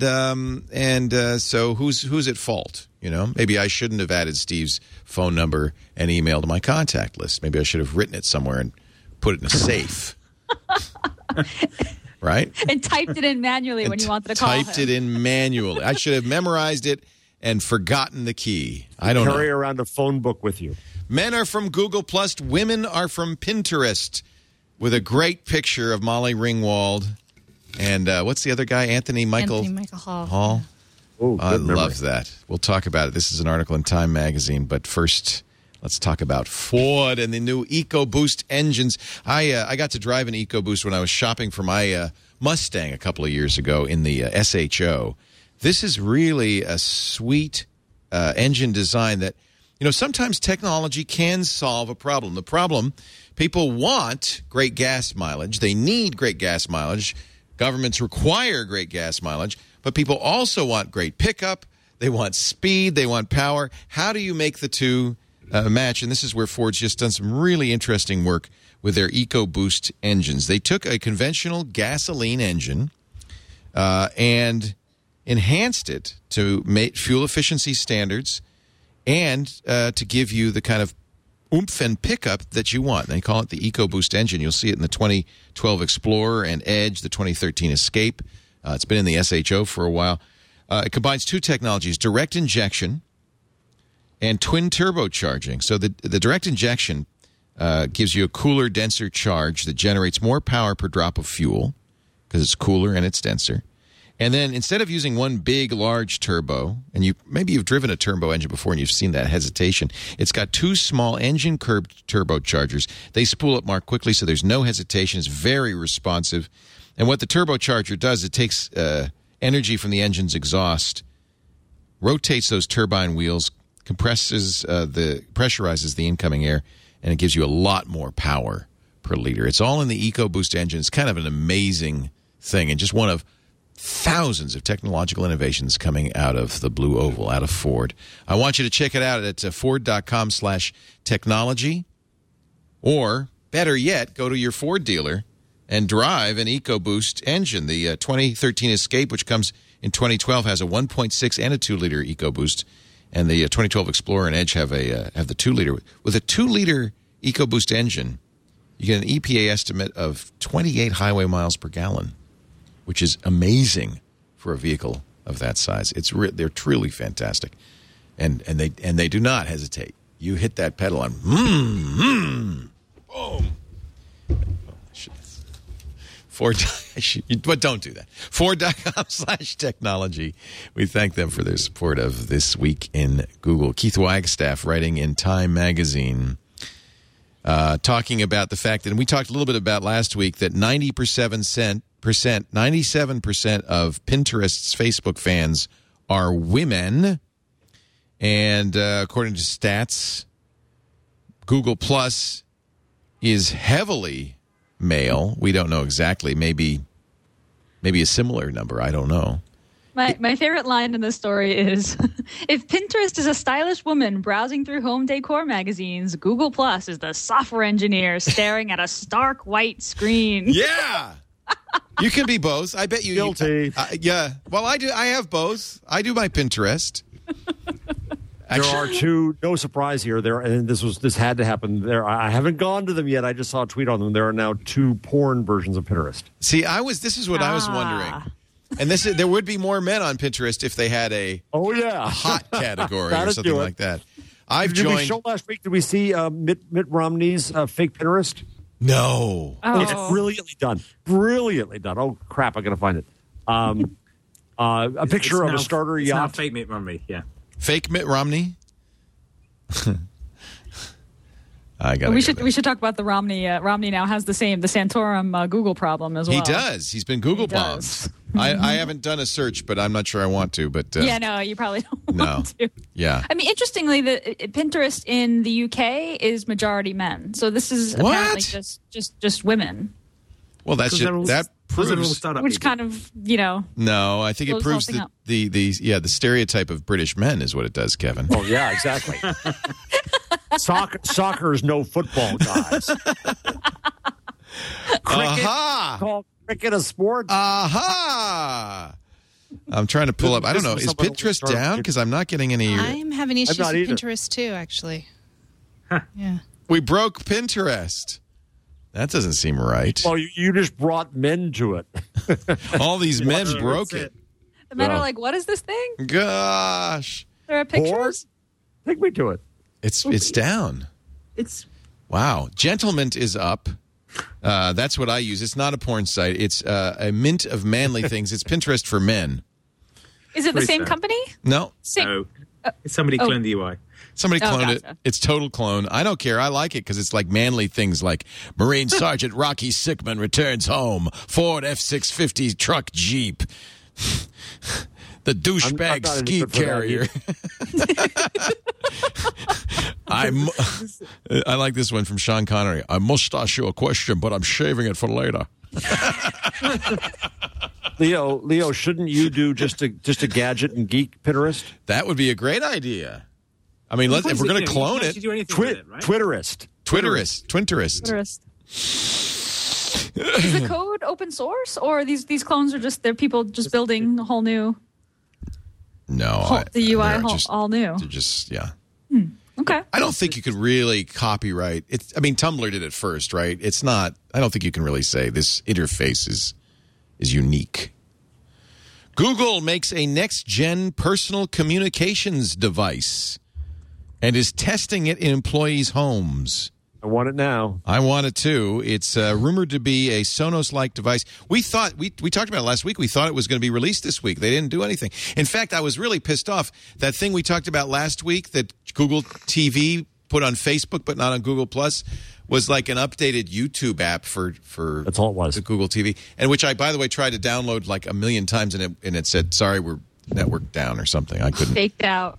so who's at fault? Maybe I shouldn't have added Steve's phone number and email to my contact list. Maybe I should have written it somewhere and put it in a safe. right? And typed it in manually when you wanted to call him. Typed it in manually. I should have memorized it and forgotten the key. I don't know. Carry around a phone book with you. Men are from Google+, women are from Pinterest, with a great picture of Molly Ringwald. And what's the other guy? Anthony Michael Hall. Oh, I love that. We'll talk about it. This is an article in Time Magazine. But first, let's talk about Ford and the new EcoBoost engines. I got to drive an EcoBoost when I was shopping for my Mustang a couple of years ago in the SHO. This is really a sweet engine design that, sometimes technology can solve a problem. The problem, people want great gas mileage. They need great gas mileage. Governments require great gas mileage. But people also want great pickup. They want speed. They want power. How do you make the two match? And this is where Ford's just done some really interesting work with their EcoBoost engines. They took a conventional gasoline engine and enhanced it to meet fuel efficiency standards and to give you the kind of oomph and pickup that you want. They call it the EcoBoost engine. You'll see it in the 2012 Explorer and Edge, the 2013 Escape. It's been in the SHO for a while. It combines two technologies, direct injection and twin turbocharging. So the direct injection gives you a cooler, denser charge that generates more power per drop of fuel because it's cooler and it's denser. And then instead of using one big, large turbo, and maybe you've driven a turbo engine before and you've seen that hesitation, it's got two small engine-curbed turbochargers. They spool up more quickly, so there's no hesitation. It's very responsive. And what the turbocharger does, it takes energy from the engine's exhaust, rotates those turbine wheels, pressurizes the incoming air, and it gives you a lot more power per liter. It's all in the EcoBoost engine. It's kind of an amazing thing, and just one of thousands of technological innovations coming out of the Blue Oval, out of Ford. I want you to check it out at Ford.com/technology, or better yet, go to your Ford dealer and drive an EcoBoost engine. The 2013 Escape, which comes in 2012, has a 1.6 and a 2-liter EcoBoost, and the 2012 Explorer and Edge have the 2-liter. With a 2-liter EcoBoost engine, you get an EPA estimate of 28 highway miles per gallon, which is amazing for a vehicle of that size. They're truly fantastic, and they do not hesitate. You hit that pedal and boom. Ford, but don't do that. Ford.com/technology. We thank them for their support of This Week in Google. Keith Wagstaff, writing in Time Magazine, talking about the fact that, and we talked a little bit about last week, that 97% of Pinterest's Facebook fans are women. And according to stats, Google Plus is heavily male. We don't know exactly. Maybe a similar number. I don't know. My favorite line in this story is, if Pinterest is a stylish woman browsing through home decor magazines, Google Plus is the software engineer staring at a stark white screen. Yeah. You can be both. I bet you. Guilty. Yeah. Well, I do. I have both. I do my Pinterest. There are two. No surprise here. This had to happen. I haven't gone to them yet. I just saw a tweet on them. There are now 2 porn versions of Pinterest. See, this is what I was wondering. And there would be more men on Pinterest if they had a hot category or something like that. Did we show last week? Did we see Mitt Romney's fake Pinterest? No. Oh. It's brilliantly done. Brilliantly done. Oh crap! I gotta find it. A picture of a starter yacht. It's not fake Mitt Romney. Yeah. Fake Mitt Romney. We should talk about the Romney. Romney now has the Santorum Google problem as well. He does. He's been Google bombed. I haven't done a search, but I'm not sure I want to. But no, you probably don't want to. Yeah. I mean, interestingly, Pinterest in the UK is majority men. So this is apparently just women. Well, that proves, which kind of No, I think it proves that the stereotype of British men is what it does, Kevin. Oh yeah, exactly. Soccer is no football, guys. Call cricket a sport. Aha! I'm trying to pull up. I don't know. Is Pinterest down? Because I'm not getting any. I'm having issues with Pinterest too, actually. Yeah. We broke Pinterest. That doesn't seem right. Well, you just brought men to it. All these men broke it. The men are like, what is this thing? Gosh. There are pictures? Take me to it. It's down. Wow. Gentleman is up. That's what I use. It's not a porn site. It's a mint of manly things. It's Pinterest for men. Is it the same company? No. No. Somebody cloned the UI. Somebody cloned it. It's total clone. I don't care. I like it because it's like manly things like Marine Sergeant Rocky Sickman returns home. Ford F-650 truck Jeep. The douchebag ski carrier. I like this one from Sean Connery. I must ask you a question, but I'm shaving it for later. Leo, shouldn't you do just a gadget and geek Pinterest? That would be a great idea. I mean, if we're going to clone it, Twitterist. Is the code open source, or these clones are just they're people just building a whole new? No, the UI all new. They're just Okay. I don't think you could really copyright it. I mean, Tumblr did it first, right? It's not. I don't think you can really say this interface is unique. Google makes a next-gen personal communications device and is testing it in employees' homes. I want it now. I want it too. It's rumored to be a Sonos-like device. We thought we talked about it last week. We thought it was going to be released this week. They didn't do anything. In fact, I was really pissed off. That thing we talked about last week that Google TV put on Facebook but not on Google Plus was like an updated YouTube app for that's all it was. The Google TV, and which I, by the way, tried to download like 1,000,000 times, and it said, "Sorry, we're network down" or something. I couldn't. Faked out.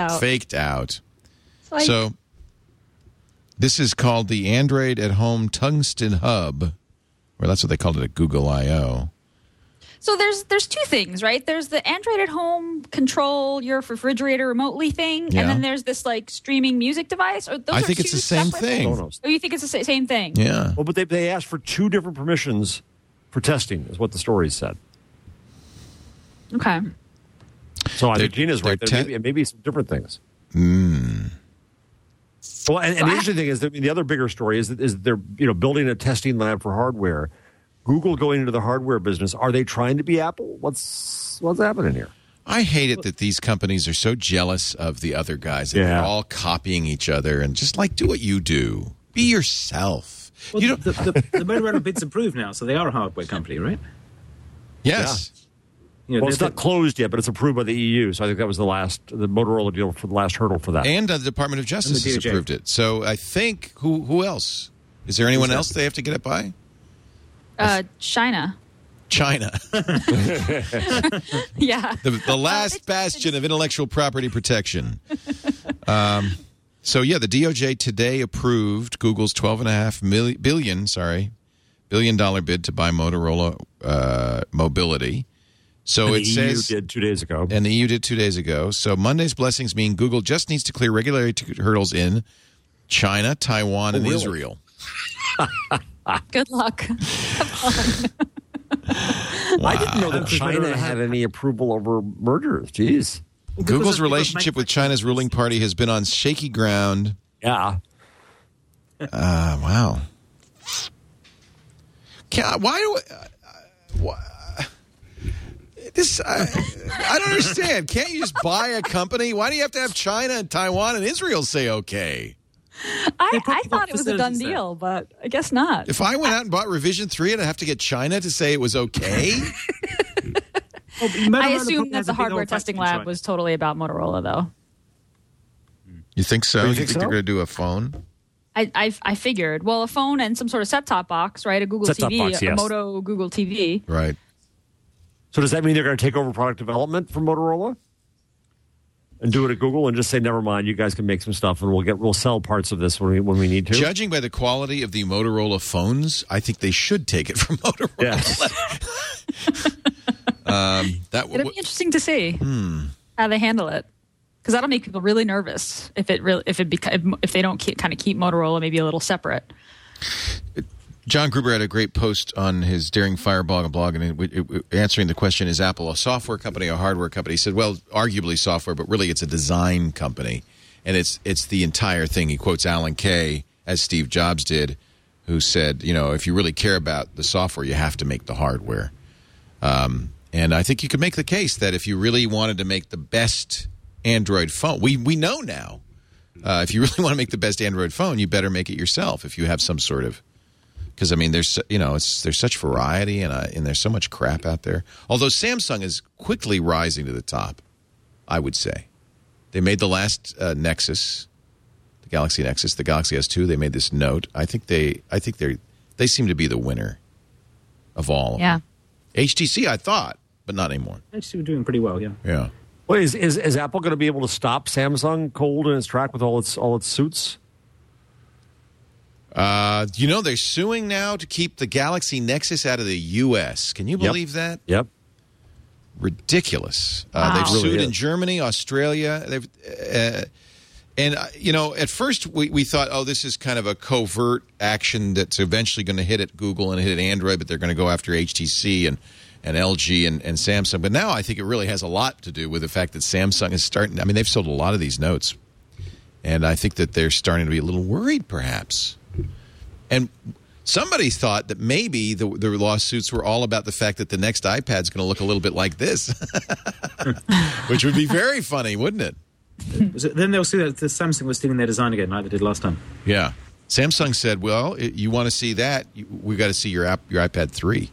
So. This is called the Android at Home Tungsten Hub, or that's what they called it at Google I/O. So there's two things, right? There's the Android at Home control your refrigerator remotely thing, and then there's this like streaming music device. Or I think it's the same thing. Oh, you think it's the same thing? Yeah. Well, but they asked for two different permissions for testing, is what the story said. Okay. So I think Gina's right. There may be some different things. Well, and the interesting thing is that the other bigger story is they're building a testing lab for hardware. Google going into the hardware business. Are they trying to be Apple? What's happening here? I hate it that these companies are so jealous of the other guys. And they're all copying each other and just like, do what you do. Be yourself. Well, the Motorola bid's approved now, so they are a hardware company, right? Yes. Yeah. It's not closed yet, but it's approved by the EU. So I think that was the Motorola deal for the last hurdle for that. And the Department of Justice has approved it. So I think, who else? Is there anyone else they have to get it by? China. Yeah. The last bastion of intellectual property protection. So, the DOJ today approved Google's $12.5 billion bid to buy Motorola Mobility. So it says the EU did 2 days ago. And the EU did 2 days ago. So Monday's blessings mean Google just needs to clear regulatory hurdles in China, Taiwan, and Israel. Good luck. Wow. I didn't know that China had any approval over mergers. Jeez. Google's relationship with China's ruling party has been on shaky ground. Yeah. Wow. I don't understand. Can't you just buy a company? Why do you have to have China and Taiwan and Israel say okay? I thought it was a done deal, but I guess not. If I went out and bought Revision 3, I'd have to get China to say it was okay? I assume that the hardware testing lab was totally about Motorola, though. You think so? You think they're going to do a phone? I figured. Well, a phone and some sort of set-top box, right? A Google TV, a Moto Google TV. Right. So does that mean they're going to take over product development from Motorola and do it at Google and just say, never mind, you guys can make some stuff and we'll sell parts of this when we need to? Judging by the quality of the Motorola phones, I think they should take it from Motorola. Yes. It'll be interesting to see how they handle it, because that'll make people really nervous if they don't keep Motorola maybe a little separate. John Gruber had a great post on his Daring Fire blog, and answering the question, is Apple a software company or a hardware company? He said, well, arguably software, but really it's a design company. And it's the entire thing. He quotes Alan Kay, as Steve Jobs did, who said, if you really care about the software, you have to make the hardware. And I think you could make the case that if you really wanted to make the best Android phone, we know now, if you really want to make the best Android phone, you better make it yourself if you have some sort of, because I mean, there's such variety and there's so much crap out there. Although Samsung is quickly rising to the top, I would say. They made the last Nexus, the Galaxy Nexus, the Galaxy S2. They made this Note. I think they seem to be the winner of all. Yeah. HTC, I thought, but not anymore. HTC were doing prettle well, yeah. Yeah. Well, is Apple going to be able to stop Samsung cold in its track with all its suits? They're suing now to keep the Galaxy Nexus out of the U.S. Can you believe that? Yep. Ridiculous. Wow. They've sued Really in Germany, Australia. At first we thought, oh, this is kind of a covert action that's eventually going to hit at Google and hit at Android, but they're going to go after HTC and LG and Samsung. But now I think it really has a lot to do with the fact that Samsung is starting. I mean, they've sold a lot of these Notes, and I think that they're starting to be a little worried, perhaps. And somebody thought that maybe the lawsuits were all about the fact that the next iPad's going to look a little bit like this, which would be very funny, wouldn't it? Then they'll see that the Samsung was stealing their design again, like they did last time. Yeah. Samsung said, well, you want to see that, we got to see your iPad 3.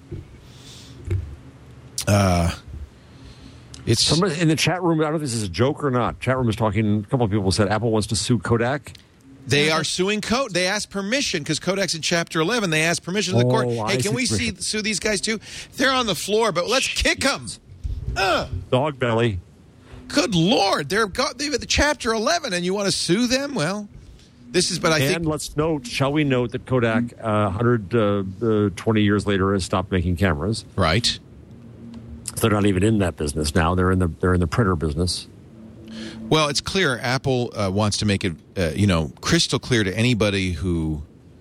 It's somebody in the chat room. I don't know if this is a joke or not. Chat room was talking. A couple of people said Apple wants to sue Kodak. They are suing Kodak. They asked permission because Kodak's in Chapter 11. They asked permission to the court. Hey, can we sue these guys too? They're on the floor, but let's kick them. Dog belly. Good Lord, they've at the Chapter 11, and you want to sue them? Well, this is. But I think. And shall we note that Kodak, 120 years later, has stopped making cameras. Right. They're not even in that business now. They're in the printer business. Well, it's clear Apple wants to make it, crystal clear to anybody who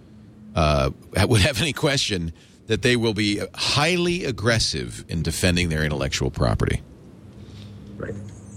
would have any question that they will be highly aggressive in defending their intellectual property. Right.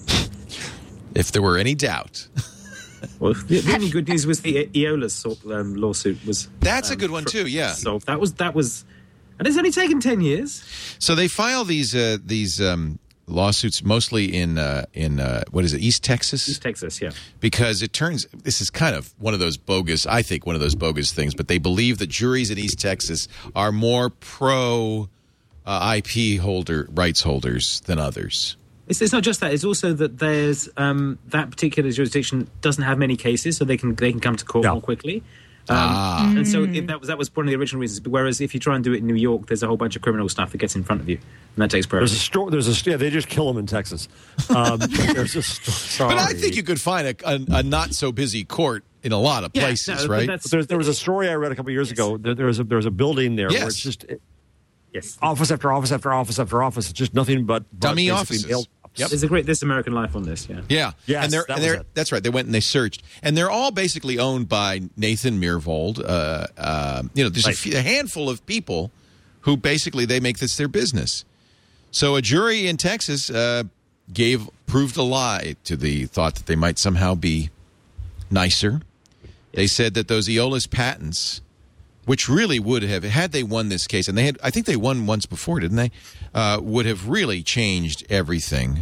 If there were any doubt. Well, the only good news was the Aeolus lawsuit was. That's a good one too. Yeah. So that was, and it's only taken 10 years. So they file these lawsuits mostly in what is it, East Texas? East Texas, yeah. Because this is kind of one of those bogus things, but they believe that juries in East Texas are more pro IP rights holders than others. It's not just that. It's also that there's that particular jurisdiction doesn't have many cases, so they can come to court more quickly. And so that was one of the original reasons. Whereas if you try and do it in New York, there's a whole bunch of criminal stuff that gets in front of you, and that takes forever. They just kill them in Texas. There's a story. But I think you could find a not so busy court in a lot of places, right? There was a story I read a couple of years ago. There was a building there where it's just office after office after office after office. It's just nothing but dummy offices. Yep. There's a great This American Life on this, yeah. Yeah. Yes, and that's right. They went and they searched. And they're all basically owned by Nathan Myhrvold. There's a handful of people who basically they make this their business. So a jury in Texas proved a lie to the thought that they might somehow be nicer. They said that those Aeolus patents, which really would have, had they won this case, and I think they won once before, didn't they? Would have really changed everything.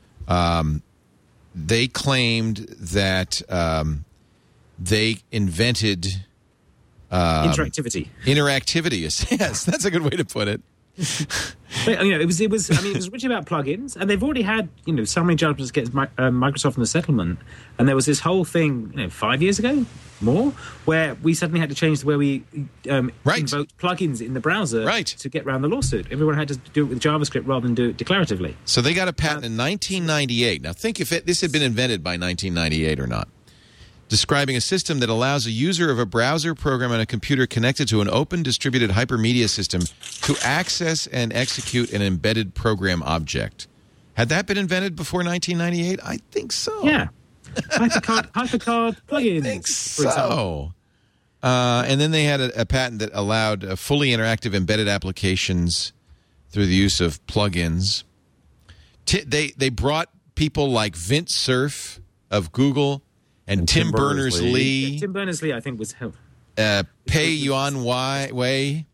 They claimed that they invented interactivity. Yes, that's a good way to put it. But, it was originally about plugins, and they've already had so many judgments against Microsoft in the settlement, and there was this whole thing 5 years ago, more, where we suddenly had to change the way we invoked plugins in the browser to get around the lawsuit. Everyone had to do it with JavaScript rather than do it declaratively. So they got a patent in 1998. Now think if this had been invented by 1998 or not. Describing a system that allows a user of a browser program on a computer connected to an open distributed hypermedia system to access and execute an embedded program object. Had that been invented before 1998? I think so. Yeah. Hypercard plugins. I think so. And then they had a patent that allowed fully interactive embedded applications through the use of plugins. They brought people like Vint Cerf of Google and Tim Berners-Lee. Tim Berners-Lee, I think, was Pei Yuan Wei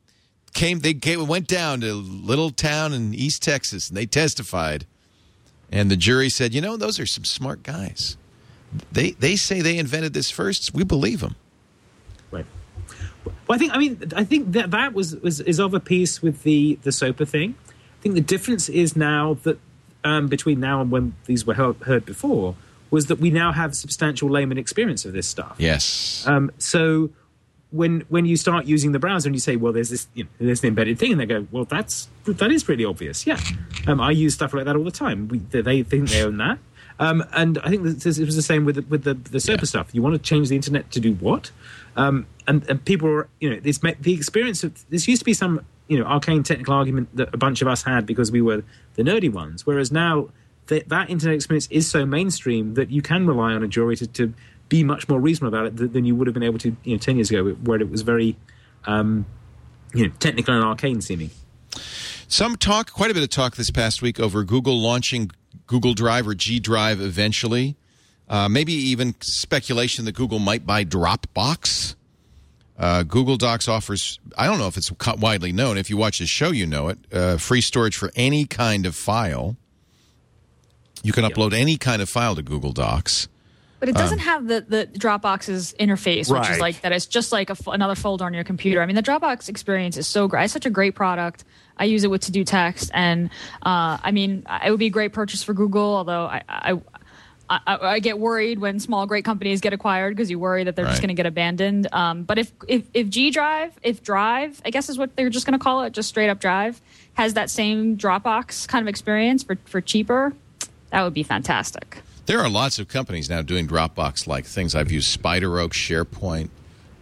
went down to a little town in East Texas, and they testified. And the jury said, those are some smart guys. They say they invented this first. We believe them. Right. Well, I think that is of a piece with the SOPA thing. I think the difference is now that between now and when these were heard before was that we now have substantial layman experience of this stuff. Yes. So when you start using the browser and you say, well, there's an embedded thing, and they go, well, that is pretty obvious. Yeah. I use stuff like that all the time. They think they own that. And I think it was the same with the SOPA stuff. You want to change the internet to do what? And people are, the experience of this used to be some, arcane technical argument that a bunch of us had because we were the nerdy ones. Whereas now that internet experience is so mainstream that you can rely on a jury to be much more reasonable about it than you would have been able to 10 years ago, where it was very technical and arcane seeming. Quite a bit of talk this past week over Google launching Google Drive or G Drive eventually. Maybe even speculation that Google might buy Dropbox. Google Docs offers, I don't know if it's widely known. If you watch the show, you know it. Free storage for any kind of file. You can upload any kind of file to Google Docs. But it doesn't have the Dropbox's interface, which is like that. It's just like another folder on your computer. I mean, the Dropbox experience is so great. It's such a great product. I use it with To Do Text, and it would be a great purchase for Google. Although I get worried when small great companies get acquired because you worry that they're just going to get abandoned. But if G Drive, if Drive, I guess is what they're just going to call it, just straight up Drive, has that same Dropbox kind of experience for cheaper, that would be fantastic. There are lots of companies now doing Dropbox-like things. I've used SpiderOak, SharePoint,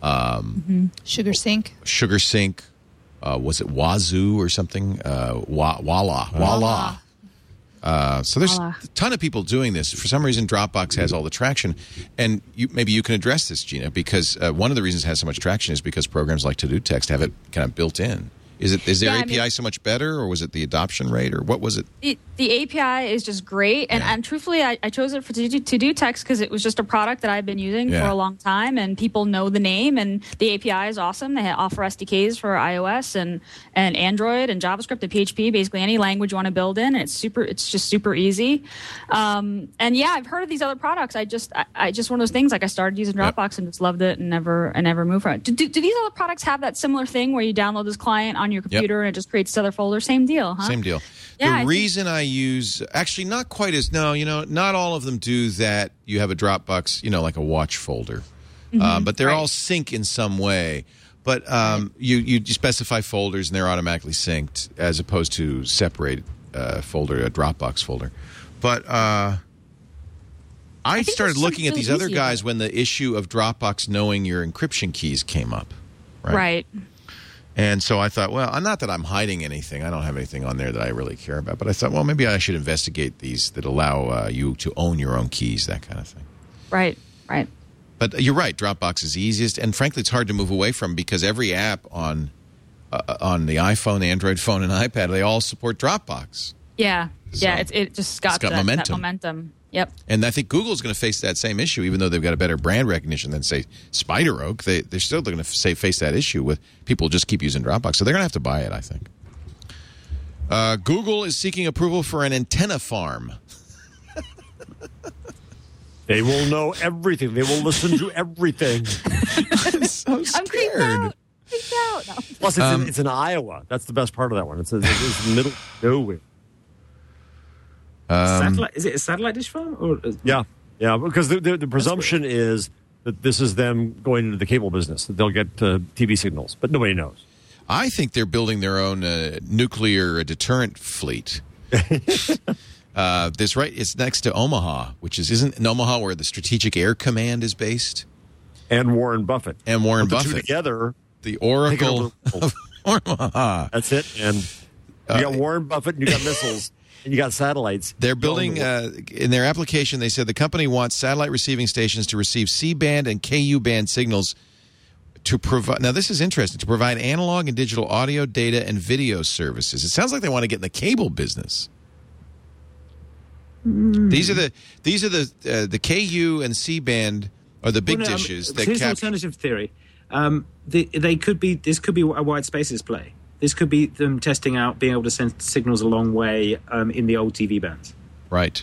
SugarSync. Was it Wazoo or something? Walla. So there's a ton of people doing this. For some reason, Dropbox has all the traction. And maybe you can address this, Gina, because one of the reasons it has so much traction is because programs like To Do Text have it kind of built in. Is their API so much better, or was it the adoption rate, or what was it? The API is just great, and truthfully, I chose it for To Do Text because it was just a product that I've been using for a long time, and people know the name, and the API is awesome. They offer SDKs for iOS and Android and JavaScript and PHP, basically any language you want to build in, and it's just super easy. And I've heard of these other products. I just one of those things, like I started using Dropbox and just loved it and never moved from it. Do these other products have that similar thing where you download this client on your computer and it just creates this other folder? Same deal, huh? Same deal. The reason I use, actually not quite as, not all of them do that. You have a Dropbox, like a watch folder. But they're all sync in some way. But you specify folders and they're automatically synced as opposed to separate folder, a Dropbox folder. But I started looking at these other guys when the issue of Dropbox knowing your encryption keys came up. Right. And so I thought, well, not that I'm hiding anything. I don't have anything on there that I really care about. But I thought, well, maybe I should investigate these that allow you to own your own keys, that kind of thing. Right. But you're right. Dropbox is easiest. And frankly, it's hard to move away from because every app on the iPhone, the Android phone, and iPad, they all support Dropbox. Yeah. It just got that momentum. Yep. And I think Google's going to face that same issue, even though they've got a better brand recognition than, say, SpiderOak. They're still going to face that issue with people just keep using Dropbox. So they're going to have to buy it, I think. Google is seeking approval for an antenna farm. They will know everything. They will listen to everything. I'm so scared. I'm creeped out. No. Plus, it's in Iowa. That's the best part of that one. It's in the middle of nowhere. Is it a satellite dish farm? Or Yeah, because the presumption is that this is them going into the cable business, that they'll get TV signals, but nobody knows. I think they're building their own nuclear deterrent fleet. It's next to Omaha, isn't in Omaha where the Strategic Air Command is based? And Warren Buffett. Put the two together. The Oracle of Omaha. That's it. And you got Warren Buffett and you got missiles. And you got satellites. They're building, in their application, they said the company wants satellite receiving stations to receive C-band and KU-band signals to provide, now this is interesting, to provide analog and digital audio, data, and video services. It sounds like they want to get in the cable business. These are the KU and C-band are the big dishes. Here's an alternative theory. This could be a wide spaces play. This could be them testing out being able to send signals a long way in the old TV bands. Right.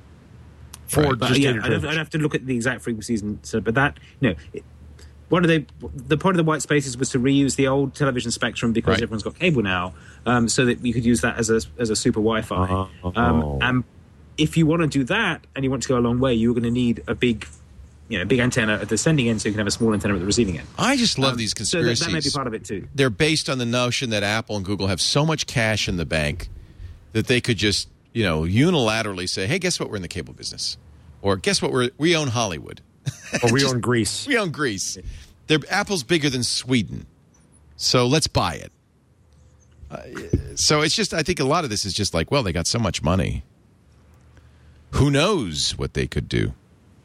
I'd have to look at the exact frequencies, but that one of the point of the white spaces was to reuse the old television spectrum because everyone's got cable now, so that you could use that as a super Wi-Fi. And if you want to do that and you want to go a long way, you're going to need a big antenna at the sending end, so you can have a small antenna at the receiving end. I just love these conspiracies. So that may be part of it too. They're based on the notion that Apple and Google have so much cash in the bank that they could just, unilaterally say, "Hey, guess what? We're in the cable business," or "Guess what? We own Hollywood," or we own Greece. We own Greece. Apple's bigger than Sweden, so let's buy it. So it's just, I think a lot of this is just like, well, they got so much money. Who knows what they could do?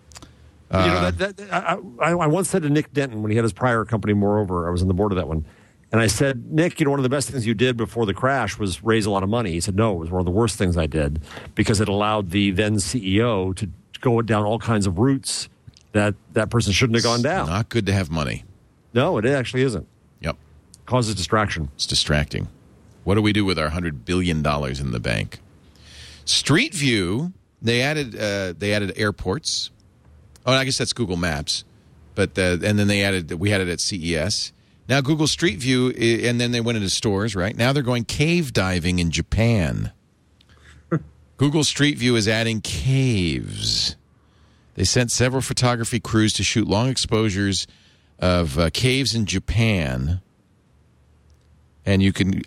I once said to Nick Denton when he had his prior company, Moreover, I was on the board of that one, and I said, Nick, one of the best things you did before the crash was raise a lot of money. He said, no, it was one of the worst things I did because it allowed the then CEO to go down all kinds of routes that person shouldn't have gone down. Not good to have money. No, it actually isn't. Yep. Causes distraction. It's distracting. What do we do with our $100 billion in the bank? Street View, they added airports. Oh, I guess that's Google Maps, and then we had it at CES. Now Google Street View, and then they went into stores. Right now they're going cave diving in Japan. Google Street View is adding caves. They sent several photography crews to shoot long exposures of caves in Japan. And you can.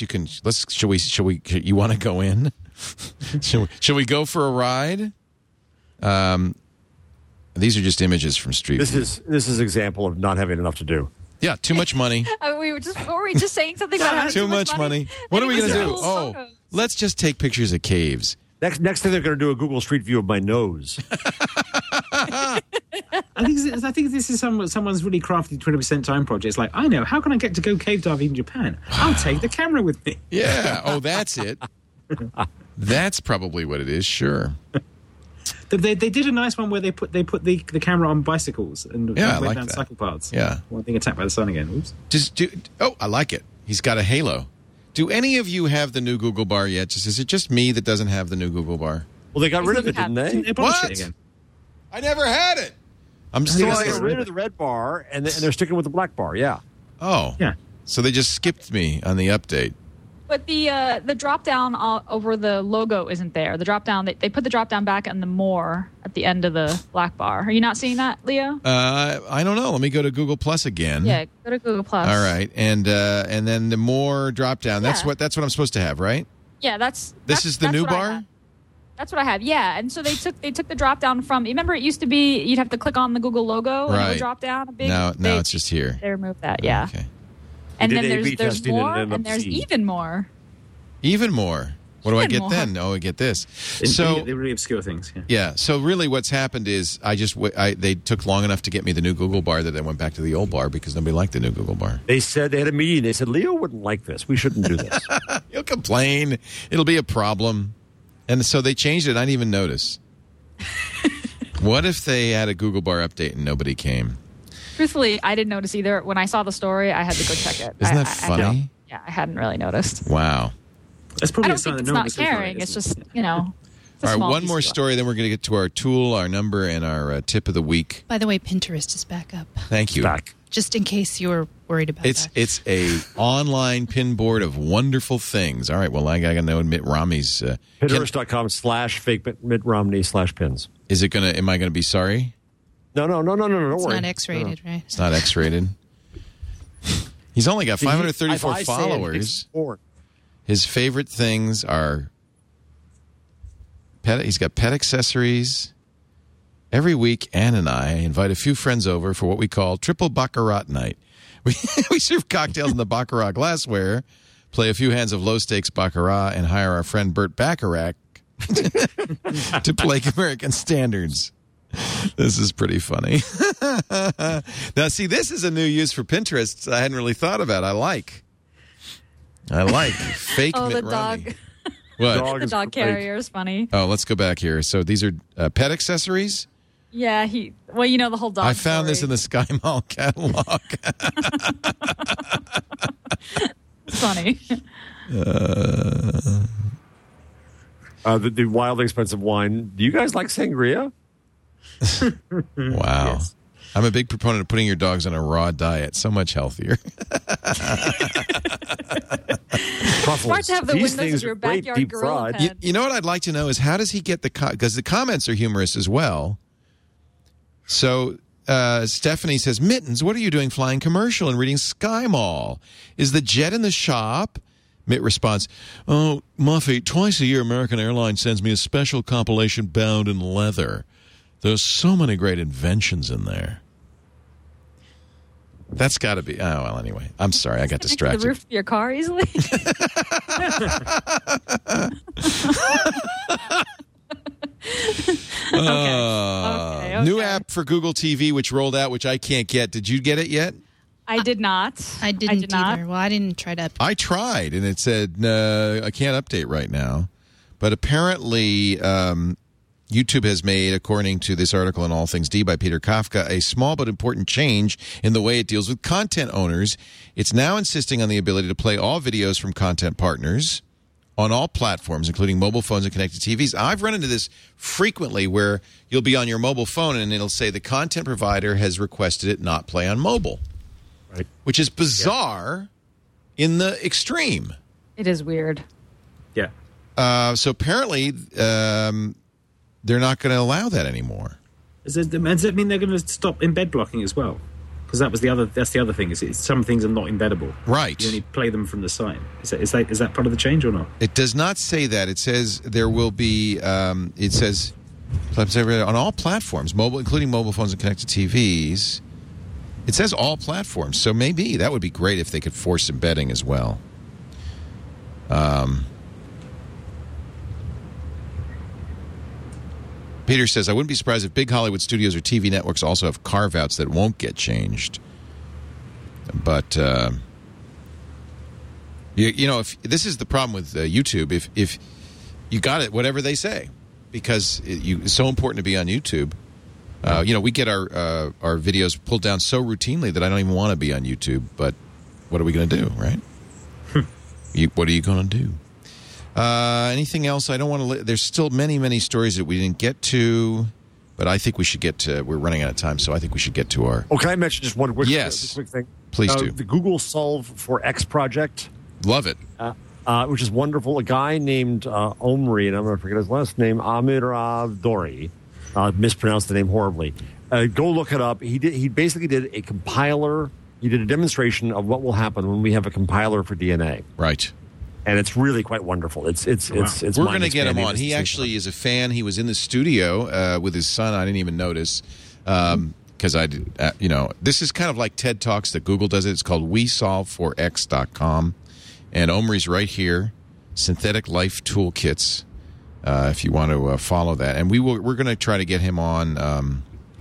You want to go in? Shall we go for a ride? These are just images from Street View. This is an example of not having enough to do. Yeah, too much money. Were we just saying something about having too much money? What are we going to do? Oh, let's just take pictures of caves. Next thing they're going to do a Google Street View of my nose. I think this is someone's really crafty 20% time project. It's like, I know, how can I get to go cave diving in Japan? I'll take the camera with me. Yeah. Oh, that's it. That's probably what it is. Sure. They did a nice one where they put the camera on bicycles and went down cycle paths. Yeah. One thing attacked by the sun again. Oops. I like it. He's got a halo. Do any of you have the new Google Bar yet? Is it just me that doesn't have the new Google Bar? Well, they got rid of it, didn't they? What? Again. I never had it. I'm still got rid of the red bar, and they're sticking with the black bar. Yeah. Oh. Yeah. So they just skipped me on the update. But the drop down over the logo isn't there. The drop down, they put the drop down back on the more at the end of the black bar. Are you not seeing that, Leo? I don't know. Let me go to Google Plus again. Yeah, go to Google Plus. All right, and then the more drop down. That's what I'm supposed to have, right? Yeah, this is the new bar. That's what I have. Yeah, and so they took the drop down from. Remember, it used to be you'd have to click on the Google logo and it would drop down a big. Now it's just here. They removed that. Yeah. Okay. And then there's more, and there's even more. Even more. What do I get then? Oh, I get this. So they really obscure things. Yeah. So really, what's happened is they took long enough to get me the new Google Bar that I went back to the old bar because nobody liked the new Google Bar. They said they had a meeting. They said Leo wouldn't like this. We shouldn't do this. He'll complain. It'll be a problem. And so they changed it. I didn't even notice. What if they had a Google Bar update and nobody came? Truthfully, I didn't notice either. When I saw the story, I had to go check it. Isn't that funny? I hadn't really noticed. Wow. That's probably I don't think it's not caring. It's just, All right, one more story, then we're going to get to our tool, our number, and our tip of the week. By the way, Pinterest is back up. Thank you. Back. Just in case you were worried about that. It's a online pin board of wonderful things. All right, well, I got to know Mitt Romney's... Pinterest.com/fake Mitt Romney/pins. Is it going to... Am I going to be sorry? No, don't worry. It's not X-rated, right? It's not X-rated. He's only got 534 followers. His favorite things are pet. He's got pet accessories. Every week, Ann and I invite a few friends over for what we call triple baccarat night. We serve cocktails in the baccarat glassware, play a few hands of low-stakes baccarat, and hire our friend Burt Bacharach to play American standards. This is pretty funny. Now, see, this is a new use for Pinterest I hadn't really thought about. I like fake Mitt Romney. What? The dog carrier is funny. Oh, let's go back here. So these are pet accessories? Yeah, the whole dog I found story. this in the Sky Mall catalog. It's funny. The wildly expensive wine. Do you guys like sangria? Wow. Yes. I'm a big proponent of putting your dogs on a raw diet. So much healthier. Smart to have the windows of your backyard gorilla pen. You know what I'd like to know is how does he get because the comments are humorous as well. So Stephanie says, Mittens, what are you doing flying commercial and reading Sky Mall? Is the jet in the shop? Mitt responds, oh, Muffy, twice a year American Airlines sends me a special compilation bound in leather. There's so many great inventions in there. That's got to be... Oh, well, anyway. I'm sorry. I got distracted. The roof of your car easily? Okay. New app for Google TV, which rolled out, which I can't get. Did you get it yet? I did not. I did either. Well, I didn't try to update. I tried, and it said, I can't update right now. But apparently, YouTube has made, according to this article in All Things D by Peter Kafka, a small but important change in the way it deals with content owners. It's now insisting on the ability to play all videos from content partners on all platforms, including mobile phones and connected TVs. I've run into this frequently where you'll be on your mobile phone and it'll say the content provider has requested it not play on mobile. Right. Which is bizarre in the extreme. It is weird. Yeah. So apparently, they're not going to allow that anymore. Does that mean they're going to stop embed blocking as well? Because that's the other thing. Is some things are not embeddable. Right. You only play them from the site. Is that part of the change or not? It does not say that. It says there will be. It says on all platforms, mobile, including mobile phones and connected TVs. It says all platforms, so maybe that would be great if they could force embedding as well. Peter says, I wouldn't be surprised if big Hollywood studios or TV networks also have carve-outs that won't get changed. But, if this is the problem with YouTube, if you got it, whatever they say, because it's so important to be on YouTube. We get our videos pulled down so routinely that I don't even want to be on YouTube. But what are we going to do, right? What are you going to do? Anything else? I don't want to... There's still many, many stories that we didn't get to, but I think we should get to... We're running out of time, so I think we should get to our... Oh, can I mention just one quick thing? Please do. The Google Solve for X project. Love it. Which is wonderful. A guy named Omri, and I'm going to forget his last name, Amiravdori. Mispronounced the name horribly. Go look it up. He basically did a compiler. He did a demonstration of what will happen when we have a compiler for DNA. Right. And it's really quite wonderful. It's We're going to get him on. He actually is a fan. He was in the studio with his son. I didn't even notice because this is kind of like TED Talks that Google does it. It's called WeSolve4X.com. And Omri's right here. Synthetic Life Toolkits. If you want to follow that, and we're going to try to get him on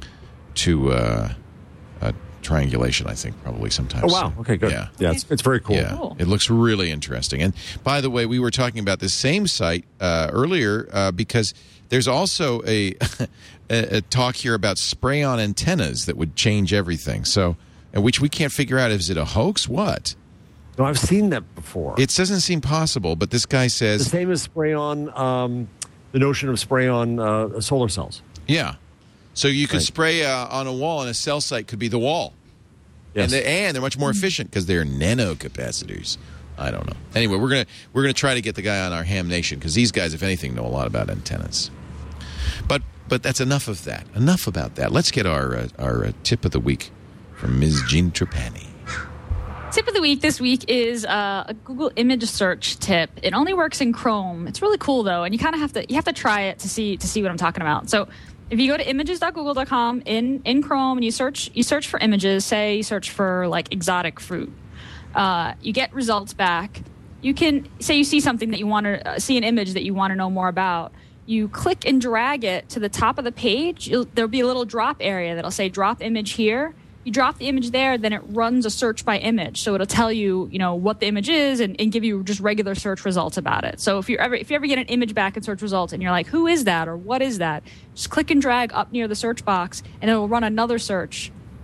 to triangulation. I think probably sometime. Oh wow! Soon. Okay, good. Yeah, it's very cool. Yeah, cool. It looks really interesting. And by the way, we were talking about this same site earlier because there's also a talk here about spray-on antennas that would change everything. So, which we can't figure out. Is it a hoax? What? No, I've seen that before. It doesn't seem possible, but this guy says... The same as spray-on, the notion of spray-on solar cells. Yeah. So you could spray on a wall, and a cell site could be the wall. Yes. And they're much more efficient because they're nanocapacitors. I don't know. Anyway, we're gonna try to get the guy on our Ham Nation because these guys, if anything, know a lot about antennas. But that's enough of that. Enough about that. Let's get our tip of the week from Ms. Jean Trapani. Tip of the week this week is a Google image search tip. It only works in Chrome. It's really cool though, and you kind of have to try it to see what I'm talking about. So if you go to images.google.com in Chrome and you search for images, say you search for like exotic fruit, you get results back. You can say you see something that you want to see an image that you want to know more about. You click and drag it to the top of the page. There'll be a little drop area that'll say drop image here. You drop the image there, then it runs a search by image. So it'll tell you, what the image is and give you just regular search results about it. So if you ever get an image back in search results and you're like, who is that or what is that? Just click and drag up near the search box and it'll run another search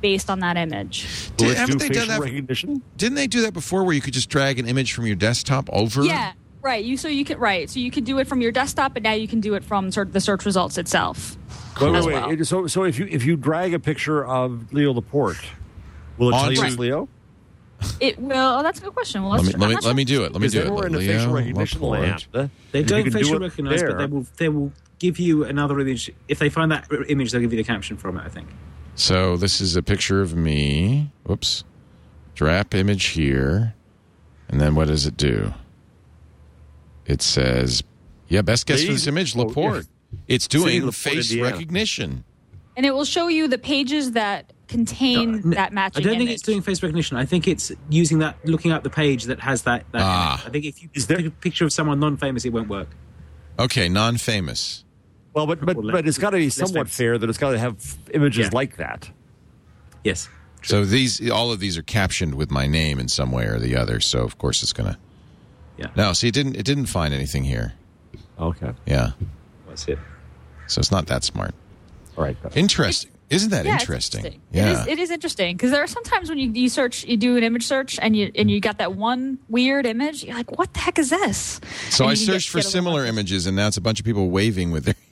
based on that image. Haven't they done that? Recognition? Didn't they do that before, where you could just drag an image from your desktop over? Yeah, right. So you could do it from your desktop, but now you can do it from the search results itself. Wait. So if you drag a picture of Leo Laporte, will it tell you it's Leo? It will. Oh, that's a good question. Well, let me do it. Let me do it. We're in a facial recognition land. They don't facial recognize, but they will give you another image. If they find that image, they'll give you the caption from it, I think. So this is a picture of me. Whoops. Drop image here. And then what does it do? It says, best guess for this image, Laporte. It's doing face recognition. And it will show you the pages that contain that matching I don't think image. it's doing face recognition. I think it's using that, looking up the page that has that image. I think if you take a picture of someone non-famous, it won't work. Okay, non-famous. Well, but it's got to be somewhat fair that it's got to have images like that. Yes. True. So all of these are captioned with my name in some way or the other. So of course it's going to. Yeah. No, see, it didn't find anything here. Okay. Yeah. That's it. So it's not that smart. All right. Interesting. Isn't that interesting? Yeah. It is interesting because there are sometimes when you search, you do an image search, and you got that one weird image. You're like, what the heck is this? So I searched for similar images, and now it's a bunch of people waving with their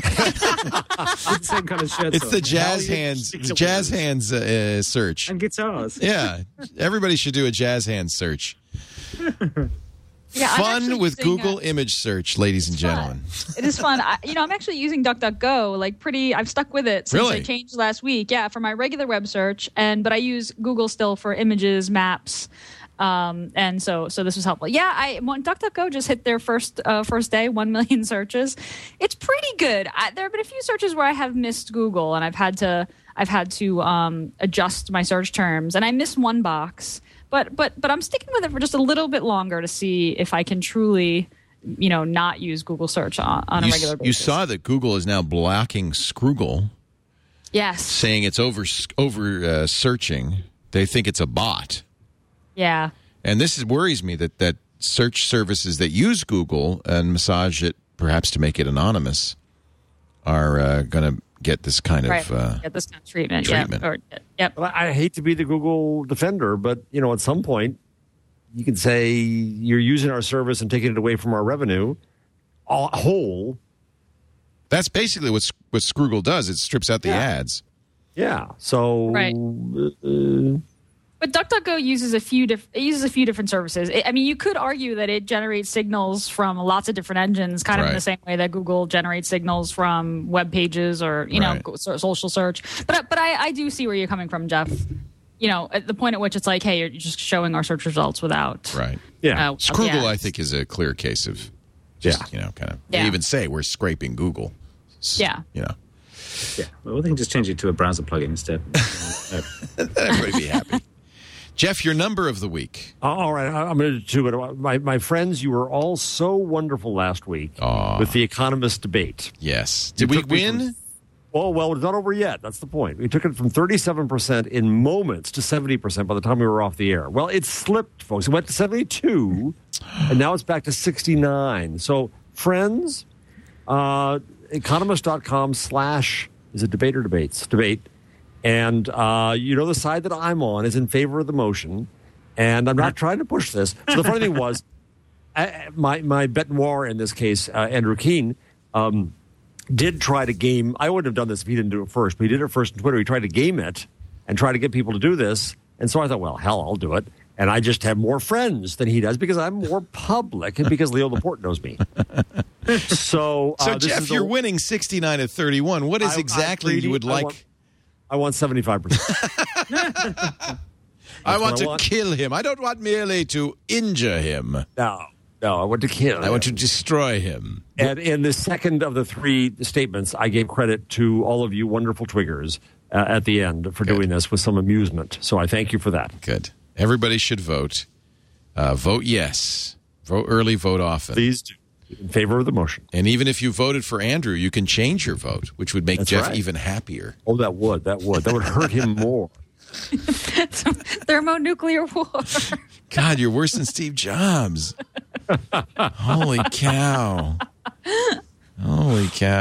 the same kind of shirts. It's the jazz hands search and guitars. Yeah, everybody should do a jazz hands search. Yeah, fun with Google image search, ladies and gentlemen. It is fun. I'm actually using DuckDuckGo. I've stuck with it since I changed last week. Yeah, for my regular web search, but I use Google still for images, maps, and so this was helpful. Yeah, DuckDuckGo just hit their first day, 1 million searches. It's pretty good. There have been a few searches where I have missed Google, and I've had to adjust my search terms, and I missed one box. But I'm sticking with it for just a little bit longer to see if I can truly, not use Google search on a regular basis. You saw that Google is now blocking Scroogle. Yes. Saying it's over searching. They think it's a bot. Yeah. And this worries me that search services that use Google and massage it perhaps to make it anonymous are going to get this kind of get this kind of treatment. Yep. Well, I hate to be the Google defender, but at some point you can say you're using our service and taking it away from our revenue whole. That's basically what Scroogle does. It strips out the ads. Yeah. So but DuckDuckGo uses a few different services. You could argue that it generates signals from lots of different engines, kind of in the same way that Google generates signals from web pages or social search. But I do see where you're coming from, Jeff. At the point at which it's like, hey, you're just showing our search results without. Right. Yeah. Scroogle, I think, is a clear case of just kind of. They even say we're scraping Google. Yeah. Yeah. Well, they can just change it to a browser plugin instead. Everybody be happy. Jeff, your number of the week. All right, I'm going to do it. My friends, you were all so wonderful last week with the Economist debate. Yes. Did we win? Well, it's not over yet. That's the point. We took it from 37% in moments to 70% by the time we were off the air. Well, it slipped, folks. It went to 72, and now it's back to 69. So, friends, economist.com/ is it debate or debates? Debate. And the side that I'm on is in favor of the motion, and I'm not trying to push this. So the funny thing was, my bête noire in this case, Andrew Keene, did try to game. I wouldn't have done this if he didn't do it first, but he did it first on Twitter. He tried to game it and try to get people to do this. And so I thought, well, hell, I'll do it. And I just have more friends than he does because I'm more public and because Leo Laporte knows me. So Jeff, you're winning 69-31. What is exactly you would like? I want 75%. I want to kill him. I don't want merely to injure him. No, I want to kill him. I want to destroy him. And in the second of the three statements, I gave credit to all of you wonderful Twiggers at the end for doing this with some amusement. So I thank you for that. Good. Everybody should vote. Vote yes. Vote early, vote often. Please do. In favor of the motion. And even if you voted for Andrew, you can change your vote, which would make Jeff even happier. Oh, that would hurt him more. Thermonuclear war. God, you're worse than Steve Jobs. Holy cow.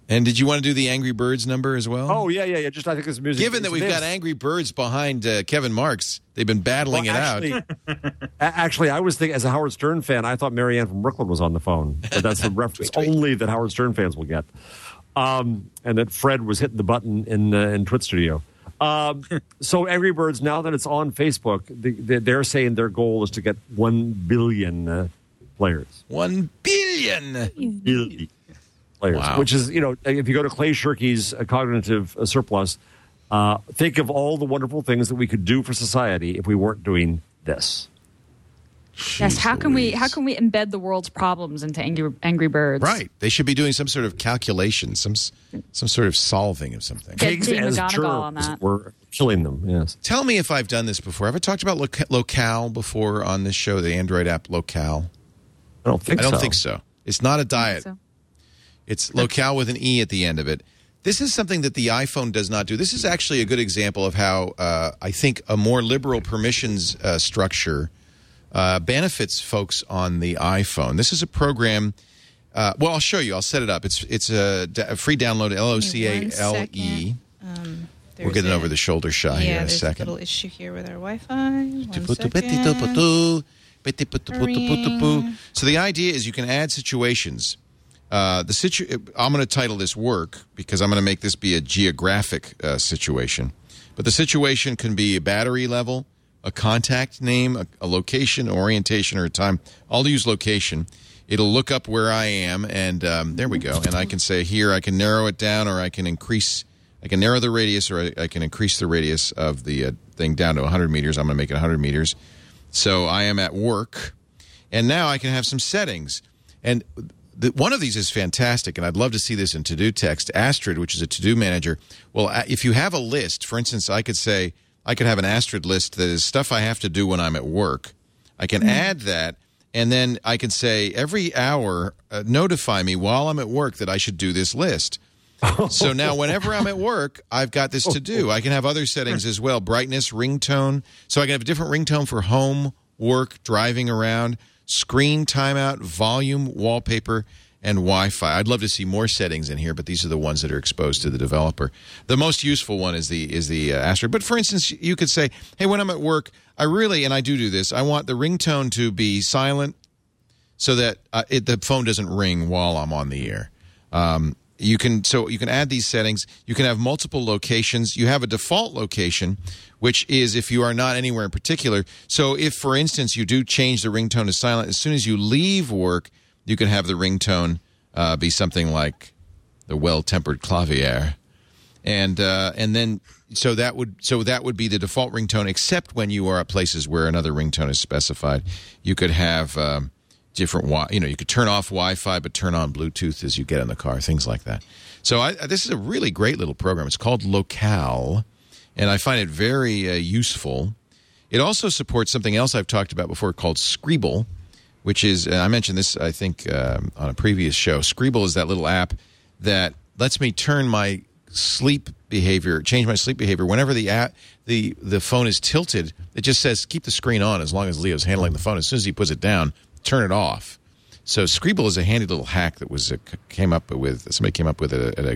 And did you want to do the Angry Birds number as well? Oh, yeah. Just I think it's music. Given that we've got Angry Birds behind Kevin Marks, they've been battling it out. Actually, I was thinking, as a Howard Stern fan, I thought Marianne from Brooklyn was on the phone. But that's a reference only that Howard Stern fans will get. And that Fred was hitting the button in Twit Studio. So Angry Birds, now that it's on Facebook, they're saying their goal is to get 1 billion players. 1 billion! Players, wow. Which is, if you go to Clay Shirky's Cognitive Surplus, think of all the wonderful things that we could do for society if we weren't doing this. Yes, how can we embed the world's problems into Angry Birds? Right. They should be doing some sort of calculation, some sort of solving of something. Pigs as germs, we're killing them, yes. Tell me if I've done this before. Have I talked about Locale before on this show, the Android app Locale? I don't think so. It's not a diet. It's Locale with an E at the end of it. This is something that the iPhone does not do. This is actually a good example of how I think a more liberal permissions structure benefits folks on the iPhone. This is a program. Well, I'll show you. I'll set it up. It's a free download. LOCALE. We'll get an over-the-shoulder shot here in a second. Yeah, there's a little issue here with our Wi-Fi. 1 second. So the idea is you can add situations. I'm going to title this work because I'm going to make this be a geographic situation. But the situation can be a battery level, a contact name, a location, orientation, or a time. I'll use location. It'll look up where I am, and there we go. And I can say here, I can narrow it down, or I can narrow the radius, or I can increase the radius of the thing down to 100 meters. I'm going to make it 100 meters. So I am at work, and now I can have some settings. And one of these is fantastic, and I'd love to see this in To-Do Text. Astrid, which is a to-do manager, well, if you have a list, for instance, I could have an Astrid list that is stuff I have to do when I'm at work. I can add that, and then I can say every hour, notify me while I'm at work that I should do this list. So now whenever I'm at work, I've got this to do. I can have other settings as well, brightness, ringtone. So I can have a different ringtone for home, work, driving around, screen timeout, volume, wallpaper, and Wi-Fi. I'd love to see more settings in here, but these are the ones that are exposed to the developer. The most useful one is the Astrid. But for instance, you could say, hey, when I'm at work, and I do this, I want the ringtone to be silent so that the phone doesn't ring while I'm on the air. You can add these settings. You can have multiple locations. You have a default location, which is if you are not anywhere in particular. So if, for instance, you do change the ringtone to silent, as soon as you leave work, you can have the ringtone be something like the well-tempered clavier, and then so that would be the default ringtone, except when you are at places where another ringtone is specified. You could have different, you could turn off Wi-Fi but turn on Bluetooth as you get in the car, things like that. So this is a really great little program. It's called Locale, and I find it very useful. It also supports something else I've talked about before called Scribble, which is, I mentioned this, I think, on a previous show. Scribble is that little app that lets me turn my sleep behavior, change my sleep behavior. Whenever the phone is tilted, it just says keep the screen on as long as Leo's handling the phone. As soon as he puts it down, turn it off. So Scribble is a handy little hack that somebody came up with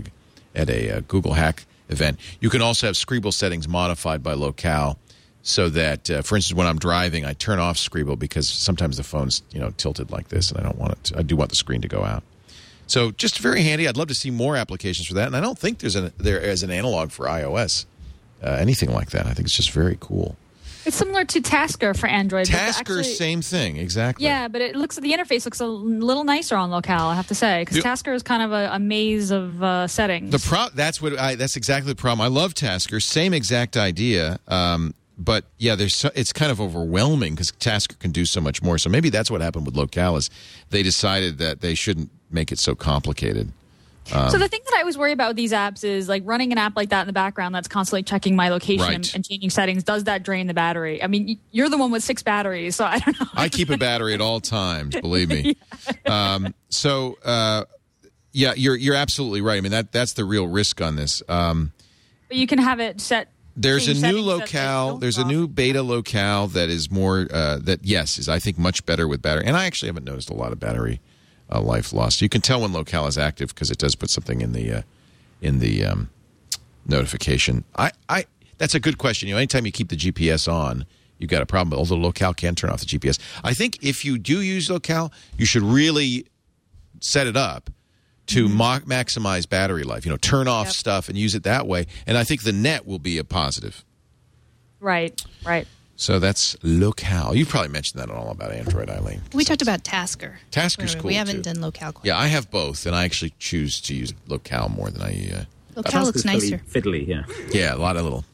at a Google Hack event. You can also have Scribble settings modified by Locale, so that, for instance, when I'm driving, I turn off Scribble because sometimes the phone's tilted like this, and I don't want it. I do want the screen to go out. So just very handy. I'd love to see more applications for that, and I don't think there is an analog for iOS, anything like that. I think it's just very cool. It's similar to Tasker for Android. Tasker, same thing, exactly. Yeah, but the interface looks a little nicer on Locale, I have to say, because Tasker is kind of a maze of settings. That's exactly the problem. I love Tasker, same exact idea. But yeah, it's kind of overwhelming because Tasker can do so much more. So maybe that's what happened with Locale is they decided that they shouldn't make it so complicated. So the thing that I always worry about with these apps is like running an app like that in the background that's constantly checking my location and changing settings. Does that drain the battery? I mean, you're the one with 6 batteries, so I don't know. I keep a battery at all times, believe me. Yeah, you're absolutely right. I mean, that's the real risk on this. But you can have it set. There's a new Locale. There's a new beta Locale that is more is I think much better with battery. And I actually haven't noticed a lot of battery life lost. You can tell when Locale is active because it does put something in the notification. That's a good question. Anytime you keep the GPS on, you've got a problem. Although Locale can turn off the GPS. I think if you do use Locale, you should really set it up to maximize battery life. Turn off stuff and use it that way. And I think the net will be a positive. Right. So that's Locale. You probably mentioned that on All About Android, Eileen. We talked about Tasker. Tasker's cool, We haven't too. done Locale quite. Yeah, I have both, and I actually choose to use Locale more than I... Locale looks nicer. Fiddly, yeah. Yeah, a lot of little...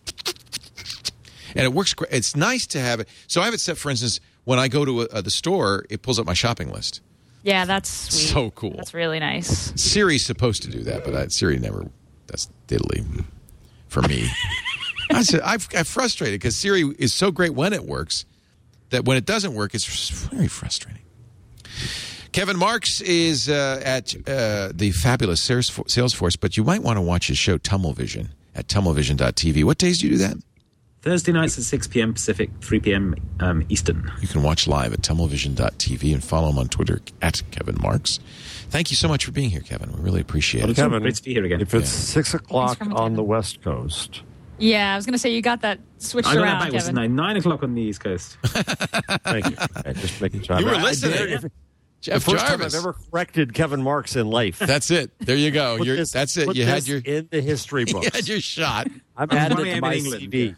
And it works great. It's nice to have it. So I have it set, for instance, when I go to the store, it pulls up my shopping list. Yeah, that's sweet. So cool. That's really nice. Siri's supposed to do that, but Siri never does diddly for me. I'm frustrated because Siri is so great when it works that when it doesn't work, it's very frustrating. Kevin Marks is at the fabulous Salesforce, but you might want to watch his show Tummlevision at tummlevision.tv. What days do you do that? Thursday nights at 6 p.m. Pacific, 3 p.m. Eastern. You can watch live at tummlevision.tv and follow him on Twitter at Kevin Marks. Thank you so much for being here, Kevin. We really appreciate it. Kevin, great to be here again. If it's 6 o'clock on the West Coast. Yeah, I was going to say you got that switched I got around, that back. Kevin. It was 9 o'clock on the East Coast. Thank you. Just making sure. You were listening. Jeff Jarvis. Time I've ever corrected Kevin Marks in life. That's it. There you go. That's it. You had your in the history books. You had your shot. I'm adding it to my CV.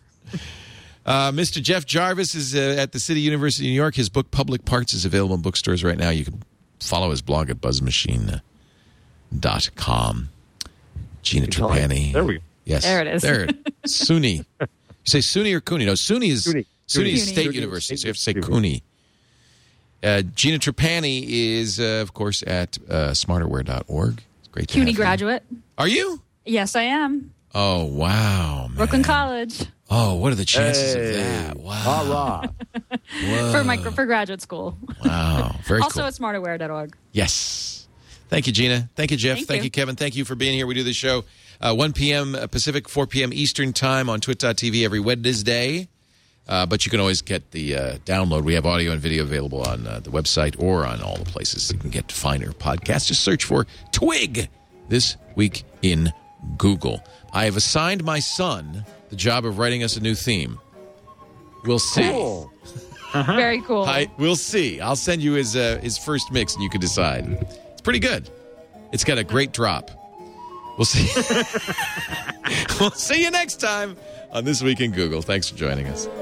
Mr. Jeff Jarvis is at the City University of New York. His book, Public Parts, is available in bookstores right now. You can follow his blog at buzzmachine.com. Gina Trapani. There we go. Yes. There it is. There. SUNY. You say SUNY or CUNY? No, SUNY is State SUNY. University, so you have to say CUNY. Gina Trapani is, of course, at smarterware.org. It's great to CUNY have you. graduate. Are you? Yes, I am. Oh, wow, man. Brooklyn College. Oh, what are the chances of that? Wow. For graduate school. Wow. Very Also cool. at smarterware.org. Yes. Thank you, Gina. Thank you, Jeff. Thank you, Kevin. Thank you for being here. We do the show 1 p.m. Pacific, 4 p.m. Eastern Time on twit.tv every Wednesday. But you can always get the download. We have audio and video available on the website or on all the places you can get finer podcasts. Just search for Twig This Week in Google. I have assigned my son the job of writing us a new theme. We'll see. Cool. Very cool. We'll see. I'll send you his first mix and you can decide. It's pretty good. It's got a great drop. We'll see. We'll see you next time on This Week in Google. Thanks for joining us.